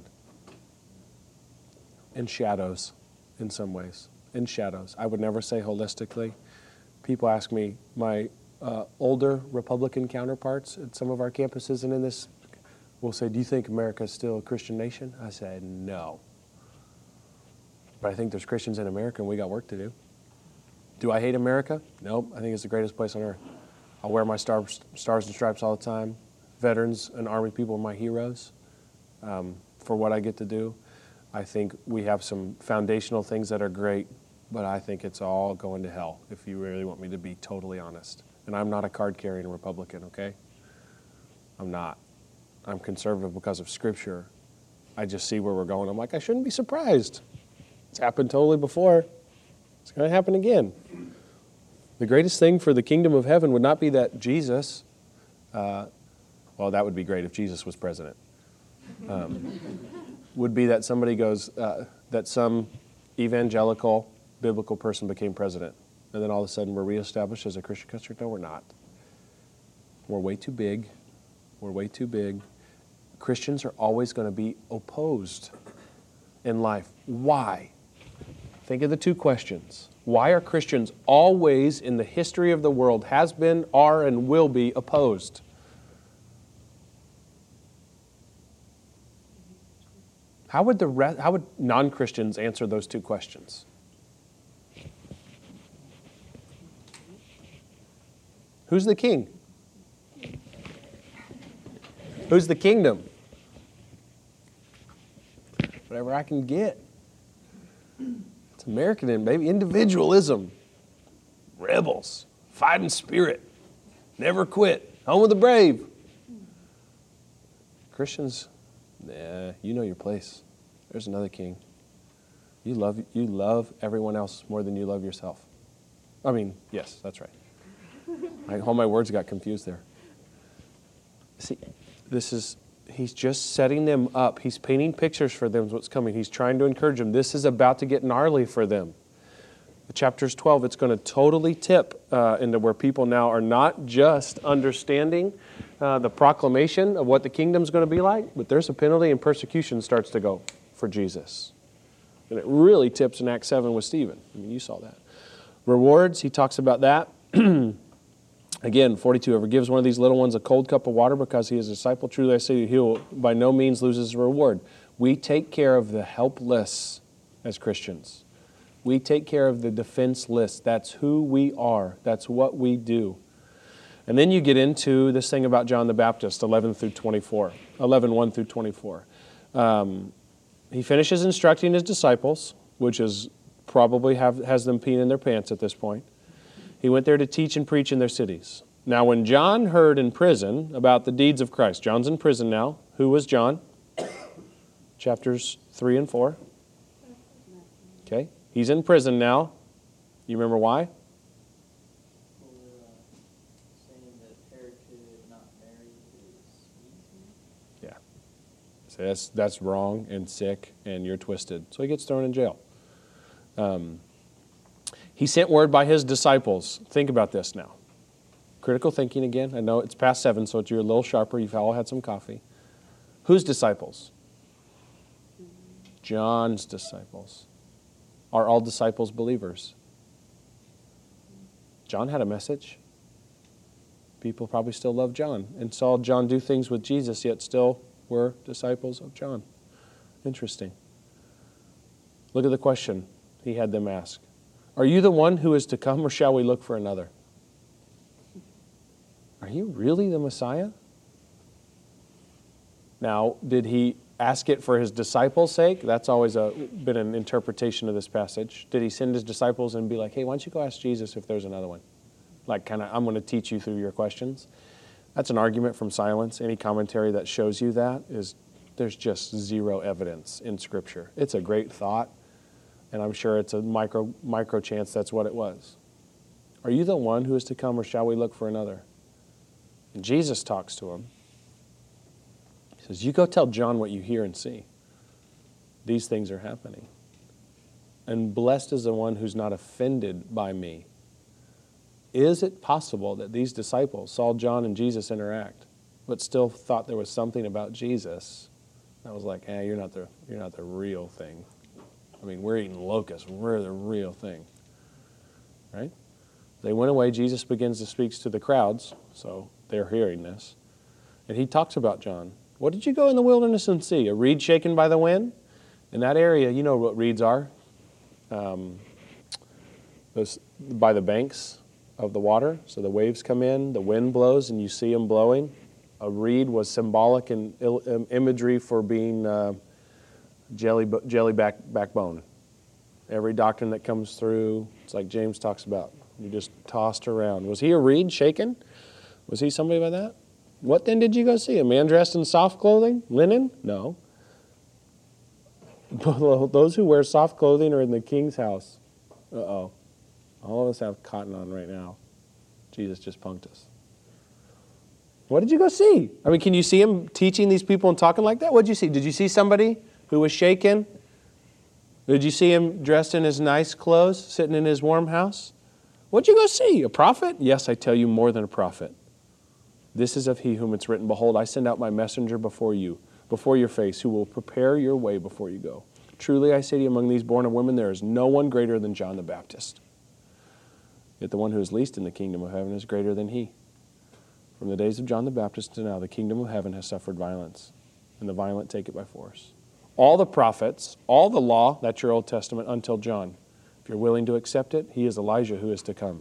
Speaker 1: In shadows, in some ways. In shadows. I would never say holistically. People ask me, my uh, older Republican counterparts at some of our campuses and in this will say, do you think America is still a Christian nation? I said, no. But I think there's Christians in America and we got work to do. Do I hate America? Nope. I think it's the greatest place on earth. I'll wear my star, stars and stripes all the time. Veterans and Army people are my heroes um, for what I get to do. I think we have some foundational things that are great, but I think it's all going to hell, if you really want me to be totally honest. And I'm not a card-carrying Republican, okay? I'm not. I'm conservative because of Scripture. I just see where we're going. I'm like, I shouldn't be surprised. It's happened totally before. It's going to happen again. The greatest thing for the kingdom of heaven would not be that Jesus, uh, well, that would be great if Jesus was president. Um, would be that somebody goes, uh, that some evangelical, biblical person became president. And then all of a sudden we're reestablished as a Christian country. No, we're not. We're way too big. We're way too big. Christians are always going to be opposed in life. Why? Think of the two questions. Why are Christians always in the history of the world, has been, are, and will be opposed? How would the re- how would non-Christians answer those two questions? Who's the king? Who's the kingdom? Whatever I can get. It's American, baby. Individualism. Rebels. Fighting spirit. Never quit. Home of the brave. Christians, nah, you know your place. There's another king. You love you love everyone else more than you love yourself. I mean, yes, that's right. I, all my words got confused there. See, this is, he's just setting them up. He's painting pictures for them of what's coming. He's trying to encourage them. This is about to get gnarly for them. Chapters twelve, it's going to totally tip uh, into where people now are not just understanding uh, the proclamation of what the kingdom's going to be like, but there's a penalty and persecution starts to go for Jesus. And it really tips in Acts seven with Stephen. I mean, you saw that. Rewards, he talks about that. Again, forty-two, whoever gives one of these little ones a cold cup of water because he is a disciple, truly I say to you, he will by no means lose his reward. We take care of the helpless as Christians. We take care of the defenseless. That's who we are. That's what we do. And then you get into this thing about John the Baptist, eleven through twenty-four, eleven, one through twenty-four. Um, he finishes instructing his disciples, which is probably have, has them peeing in their pants at this point. He went there to teach and preach in their cities. Now, when John heard in prison about the deeds of Christ, John's in prison now. Who was John? Chapters three and four. Okay. He's in prison now. You remember why?
Speaker 3: For uh, saying that Herod could not marry his niece.
Speaker 1: Yeah. So that's, that's wrong and sick and you're twisted. So he gets thrown in jail. Um, he sent word by his disciples. Think about this now. Critical thinking again. I know it's past seven, so you're a little sharper. You've all had some coffee. Whose disciples? John's disciples. Are all disciples believers? John had a message. People probably still love John and saw John do things with Jesus, yet still were disciples of John. Interesting. Look at the question he had them ask. Are you the one who is to come, or shall we look for another? Are you really the Messiah? Now, did he ask it for his disciples' sake? That's always a, been an interpretation of this passage. Did he send his disciples and be like, hey, why don't you go ask Jesus if there's another one? Like, kind of, I'm going to teach you through your questions. That's an argument from silence. Any commentary that shows you that is, there's just zero evidence in Scripture. It's a great thought, and I'm sure it's a micro, micro chance that's what it was. Are you the one who is to come, or shall we look for another? And Jesus talks to him. He says, you go tell John what you hear and see. These things are happening. And blessed is the one who's not offended by me. Is it possible that these disciples saw John and Jesus interact, but still thought there was something about Jesus that was like, eh, you're not the, you're not the real thing. I mean, we're eating locusts. We're the real thing. Right? They went away. Jesus begins to speak to the crowds, so they're hearing this. And he talks about John. What did you go in the wilderness and see? A reed shaken by the wind? In that area, you know what reeds are. Um, those by the banks of the water. So the waves come in, the wind blows, and you see them blowing. A reed was symbolic in il- imagery for being uh, jelly, jelly back, backbone. Every doctrine that comes through, it's like James talks about. You just tossed around. Was he a reed shaken? Was he somebody by that? What then did you go see? A man dressed in soft clothing? Linen? No. Those who wear soft clothing are in the king's house. Uh-oh. All of us have cotton on right now. Jesus just punked us. What did you go see? I mean, can you see him teaching these people and talking like that? What did you see? Did you see somebody who was shaken? Did you see him dressed in his nice clothes, sitting in his warm house? What did you go see? A prophet? Yes, I tell you, more than a prophet. This is of he whom it's written, behold, I send out my messenger before you, before your face, who will prepare your way before you go. Truly, I say to you, among these born of women, there is no one greater than John the Baptist. Yet the one who is least in the kingdom of heaven is greater than he. From the days of John the Baptist to now, the kingdom of heaven has suffered violence, and the violent take it by force. All the prophets, all the law, that's your Old Testament, until John. If you're willing to accept it, he is Elijah who is to come.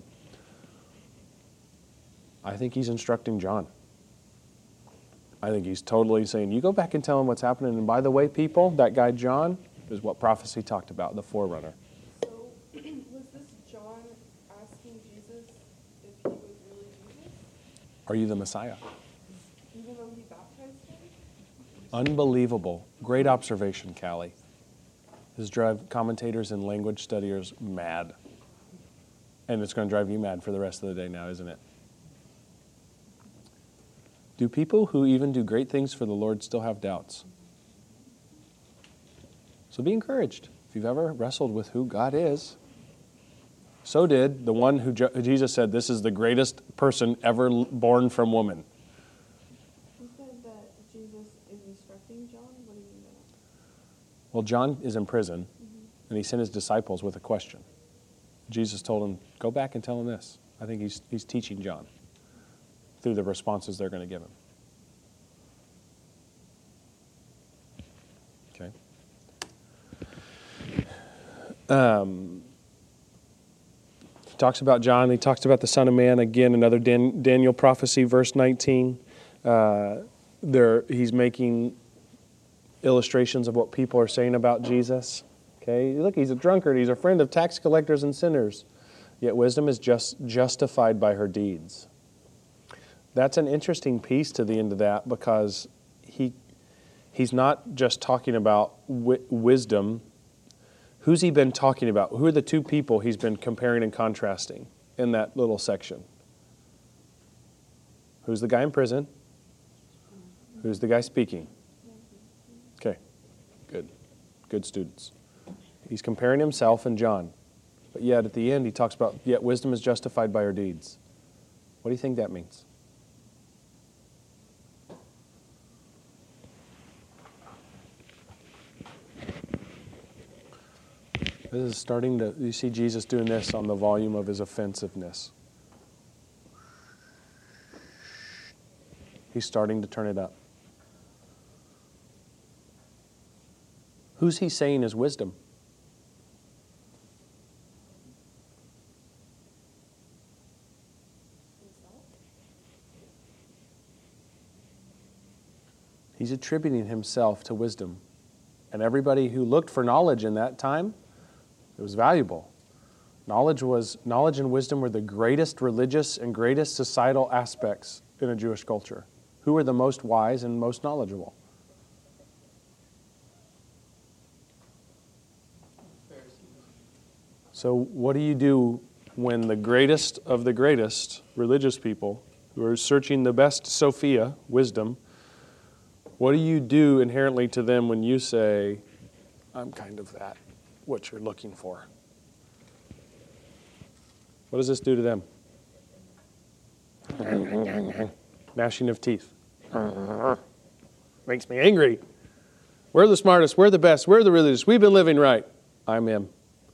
Speaker 1: I think he's instructing John. I think he's totally saying, you go back and tell him what's happening. And by the way, people, that guy John is what prophecy talked about, the forerunner.
Speaker 5: So, was this John asking Jesus if he was really Jesus,
Speaker 1: Are you the Messiah?
Speaker 5: even though he baptized him?
Speaker 1: Unbelievable. Great observation, Callie. This drive commentators and language studiers mad. And it's going to drive you mad for the rest of the day now, isn't it? Do people who even do great things for the Lord still have doubts? So be encouraged. If you've ever wrestled with who God is, so did the one who Je- Jesus said, this is the greatest person ever born from woman.
Speaker 5: You said that Jesus is instructing John? What do you mean by that?
Speaker 1: Well, John is in prison,
Speaker 5: Mm-hmm.
Speaker 1: and he sent his disciples with a question. Jesus told him, go back and tell him this. I think he's, he's teaching John through the responses they're going to give him. Okay. Um, he talks about John. He talks about the Son of Man. Again, another Dan, Daniel prophecy, verse nineteen. Uh, there, he's making illustrations of what people are saying about Jesus. Okay, look, he's a drunkard. He's a friend of tax collectors and sinners. Yet wisdom is just justified by her deeds. That's an interesting piece to the end of that, because he he's not just talking about wi- wisdom. Who's he been talking about? Who are the two people he's been comparing and contrasting in that little section? Who's the guy in prison? Who's the guy speaking? Okay, good. Good students. He's comparing himself and John. But yet at the end he talks about, yet wisdom is justified by her deeds. What do you think that means? This is starting to, you see Jesus doing this on the volume of his offensiveness. He's starting to turn it up. Who's he saying is wisdom? He's attributing himself to wisdom. And everybody who looked for knowledge in that time, it was valuable. Knowledge was knowledge and wisdom were the greatest religious and greatest societal aspects in a Jewish culture. Who were the most wise and most knowledgeable? So what do you do when the greatest of the greatest religious people who are searching the best Sophia, wisdom, what do you do inherently to them when you say, I'm kind of that, what you're looking for? What does this do to them? Gnashing of teeth. Makes me angry. We're the smartest, we're the best, we're the religious, we've been living right. I'm him.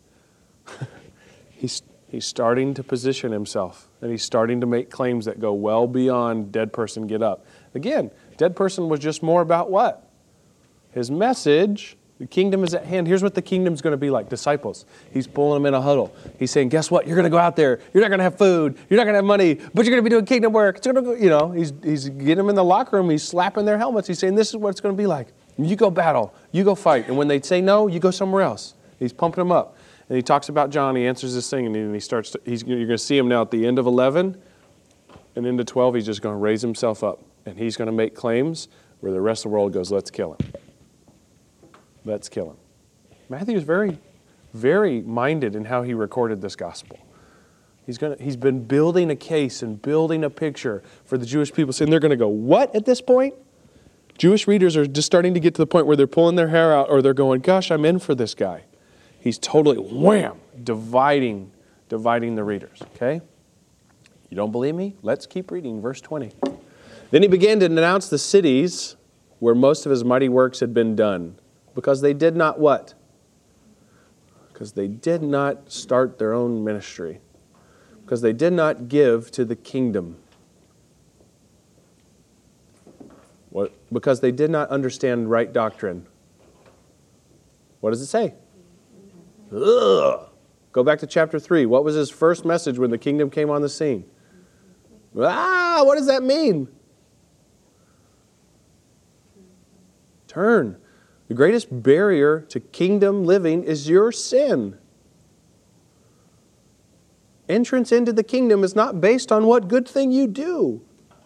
Speaker 1: he's, he's starting to position himself, and he's starting to make claims that go well beyond dead person get up. Again, dead person was just more about what? His message, the kingdom is at hand. Here's what the kingdom's going to be like. Disciples. He's pulling them in a huddle. He's saying, guess what? You're going to go out there. You're not going to have food. You're not going to have money, but you're going to be doing kingdom work. It's going to go, you know, he's, he's getting them in the locker room. He's slapping their helmets. He's saying, this is what it's going to be like. You go battle. You go fight. And when they say no, you go somewhere else. He's pumping them up. And he talks about John. He answers this thing, and he, and he starts to, he's, you're going to see him now at the end of eleven and into twelve. He's just going to raise himself up. And he's going to make claims where the rest of the world goes, let's kill him. Let's kill him. Matthew is very, very minded in how he recorded this gospel. He's going to, he's been building a case and building a picture for the Jewish people, saying they're going to go, what at this point? Jewish readers are just starting to get to the point where they're pulling their hair out or they're going, gosh, I'm in for this guy. He's totally, wham, dividing, dividing the readers, okay? You don't believe me? Let's keep reading, verse twenty. Then he began to denounce the cities where most of his mighty works had been done, because they did not what? Because they did not start their own ministry. Because they did not give to the kingdom. What? Because they did not understand right doctrine. What does it say? Ugh. Go back to chapter three. What was his first message when the kingdom came on the scene? Ah, what does that mean? Turn. The greatest barrier to kingdom living is your sin. Entrance into the kingdom is not based on what good thing you do.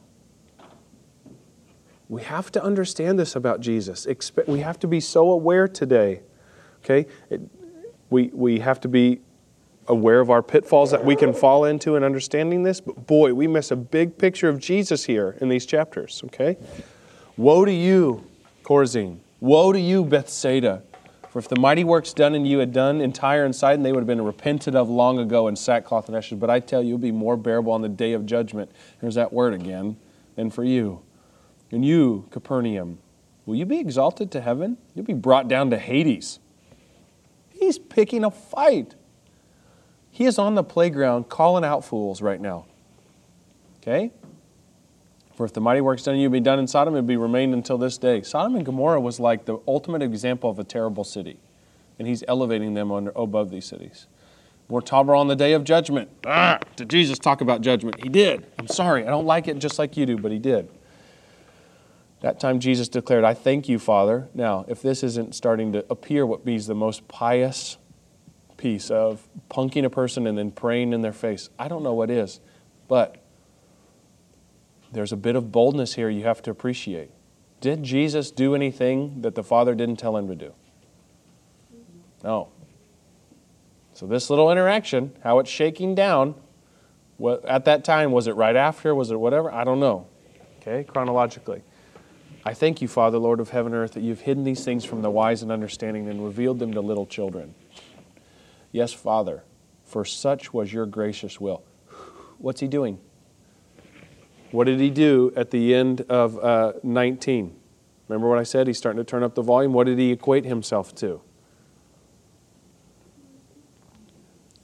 Speaker 1: We have to understand this about Jesus. We have to be so aware today. Okay? It, we, we have to be aware of our pitfalls that we can fall into in understanding this. But boy, we miss a big picture of Jesus here in these chapters. Okay? Woe to you, Chorazin. Woe to you, Bethsaida. For if the mighty works done in you had done in Tyre and Sidon, they would have been repented of long ago in sackcloth and ashes. But I tell you, it will be more bearable on the day of judgment. Here's that word again. Than for you. And you, Capernaum, will you be exalted to heaven? You'll be brought down to Hades. He's picking a fight. He is on the playground calling out fools right now. Okay? For if the mighty works done in you be done in Sodom, it would be remained until this day. Sodom and Gomorrah was like the ultimate example of a terrible city. And he's elevating them under, above these cities. More tolerable on the day of judgment. Ah, did Jesus talk about judgment? He did. I'm sorry, I don't like it just like you do, but he did. That time Jesus declared, I thank you, Father. Now, if this isn't starting to appear what be the most pious piece of punking a person and then praying in their face, I don't know what is. But there's a bit of boldness here you have to appreciate. Did Jesus do anything that the Father didn't tell him to do? No. So this little interaction, how it's shaking down, what, at that time, was it right after? Was it whatever? I don't know. Okay, chronologically. I thank you, Father, Lord of heaven and earth, that you've hidden these things from the wise and understanding and revealed them to little children. Yes, Father, for such was your gracious will. What's he doing? What did he do at the end of uh, nineteen? Remember what I said? He's starting to turn up the volume. What did he equate himself to?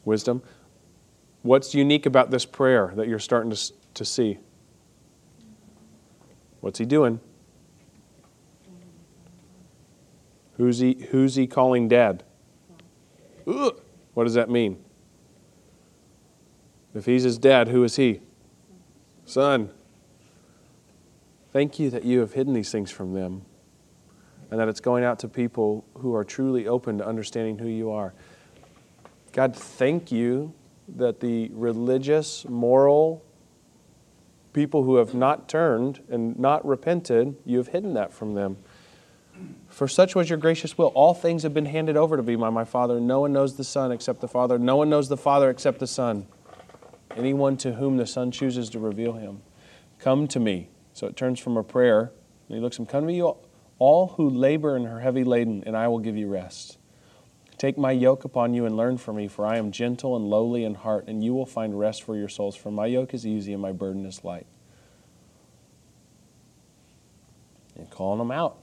Speaker 1: Wisdom. What's unique about this prayer that you're starting to, s- to see? What's he doing? Who's he, who's he calling dad? Ugh. What does that mean? If he's his dad, who is he? Son. Thank you that you have hidden these things from them and that it's going out to people who are truly open to understanding who you are. God, thank you that the religious, moral people who have not turned and not repented, you have hidden that from them. For such was your gracious will. All things have been handed over to me by my Father. No one knows the Son except the Father. No one knows the Father except the Son. Anyone to whom the Son chooses to reveal him. Come to me. So it turns from a prayer. And he looks at him. Come to me, you all who labor and are heavy laden, and I will give you rest. Take my yoke upon you and learn from me, for I am gentle and lowly in heart, and you will find rest for your souls. For my yoke is easy and my burden is light. And calling them out.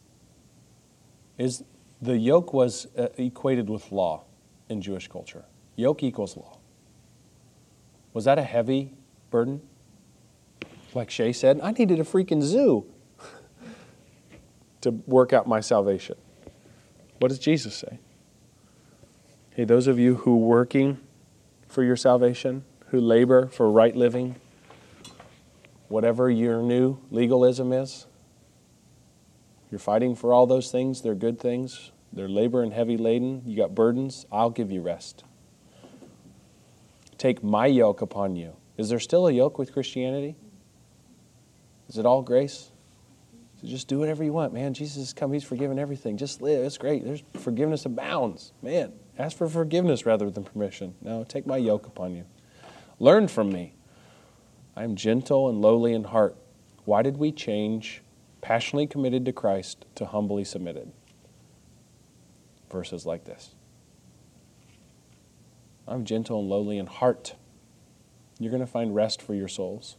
Speaker 1: Is the yoke was uh, equated with law in Jewish culture. Yoke equals law. Was that a heavy burden? Like Shay said, I needed a freaking zoo to work out my salvation. What does Jesus say? Hey, those of you who are working for your salvation, who labor for right living, whatever your new legalism is, you're fighting for all those things. They're good things. They're labor and heavy laden. You got burdens. I'll give you rest. Take my yoke upon you. Is there still a yoke with Christianity? Is it all grace? So just do whatever you want, man. Jesus has come. He's forgiven everything. Just live. It's great. There's forgiveness abounds. Man, ask for forgiveness rather than permission. No, take my yoke upon you. Learn from me. I am gentle and lowly in heart. Why did we change passionately committed to Christ to humbly submitted? Verses like this. I'm gentle and lowly in heart. You're going to find rest for your souls.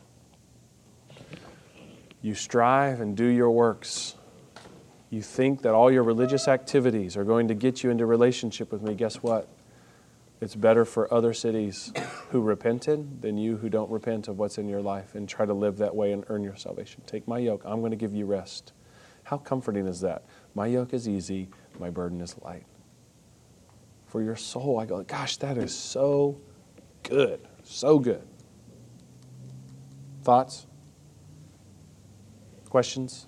Speaker 1: You strive and do your works. You think that all your religious activities are going to get you into relationship with me. Guess what? It's better for other cities who repented than you who don't repent of what's in your life and try to live that way and earn your salvation. Take my yoke. I'm going to give you rest. How comforting is that? My yoke is easy. My burden is light. For your soul, I go, gosh, that is so good. So good. Thoughts? Questions?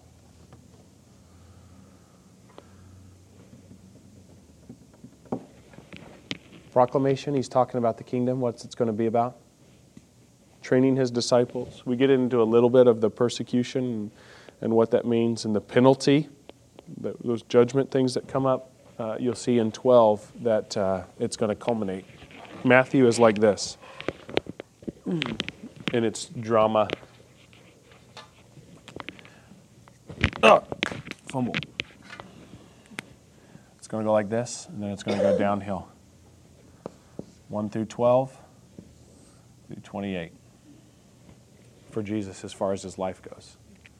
Speaker 1: Proclamation, he's talking about the kingdom, what it's going to be about. Training his disciples. We get into a little bit of the persecution and, and what that means and the penalty, the, those judgment things that come up. Uh, you'll see in twelve that uh, it's going to culminate. Matthew is like this in its drama. Oh, fumble. It's going to go like this, and then it's going to go downhill. one through twelve, through twenty-eight. For Jesus, as far as his life goes.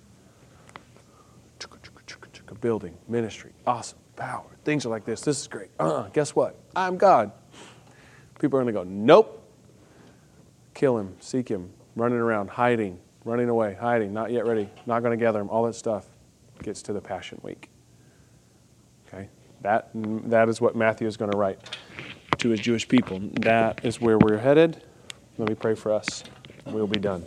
Speaker 1: Building, ministry, awesome, power. Things are like this. This is great. Uh-uh, guess what? I'm God. People are going to go, nope. Kill him, seek him, running around, hiding, running away, hiding, not yet ready, not going to gather him. All that stuff gets to the Passion Week. Okay? That, that is what Matthew is going to write to his Jewish people. That is where we're headed. Let me pray for us. We'll be done.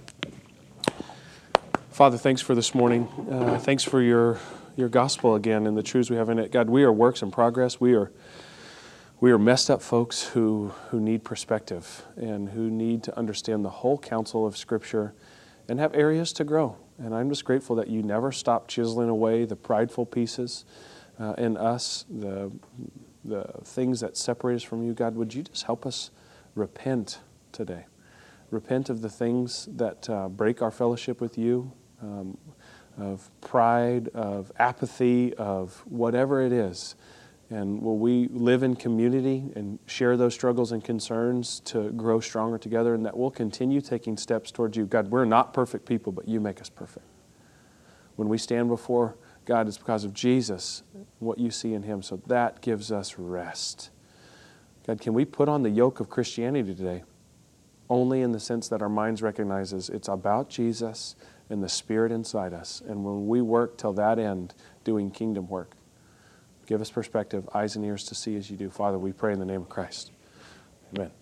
Speaker 1: Father, thanks for this morning. Uh, thanks for your your gospel again and the truths we have in it. God, we are works in progress. We are we are messed up folks who who need perspective and who need to understand the whole counsel of Scripture and have areas to grow. And I'm just grateful that you never stop chiseling away the prideful pieces uh, in us, the the things that separate us from you. God, would you just help us repent today? Repent of the things that uh, break our fellowship with you, um, of pride, of apathy, of whatever it is. And will we live in community and share those struggles and concerns to grow stronger together, and that we'll continue taking steps towards you. God, we're not perfect people, but you make us perfect. When we stand before God, it's because of Jesus, what you see in him. So that gives us rest. God, can we put on the yoke of Christianity today? Only in the sense that our minds recognizes it's about Jesus and the Spirit inside us. And when we work till that end, doing kingdom work, give us perspective, eyes and ears to see as you do. Father, we pray in the name of Christ. Amen.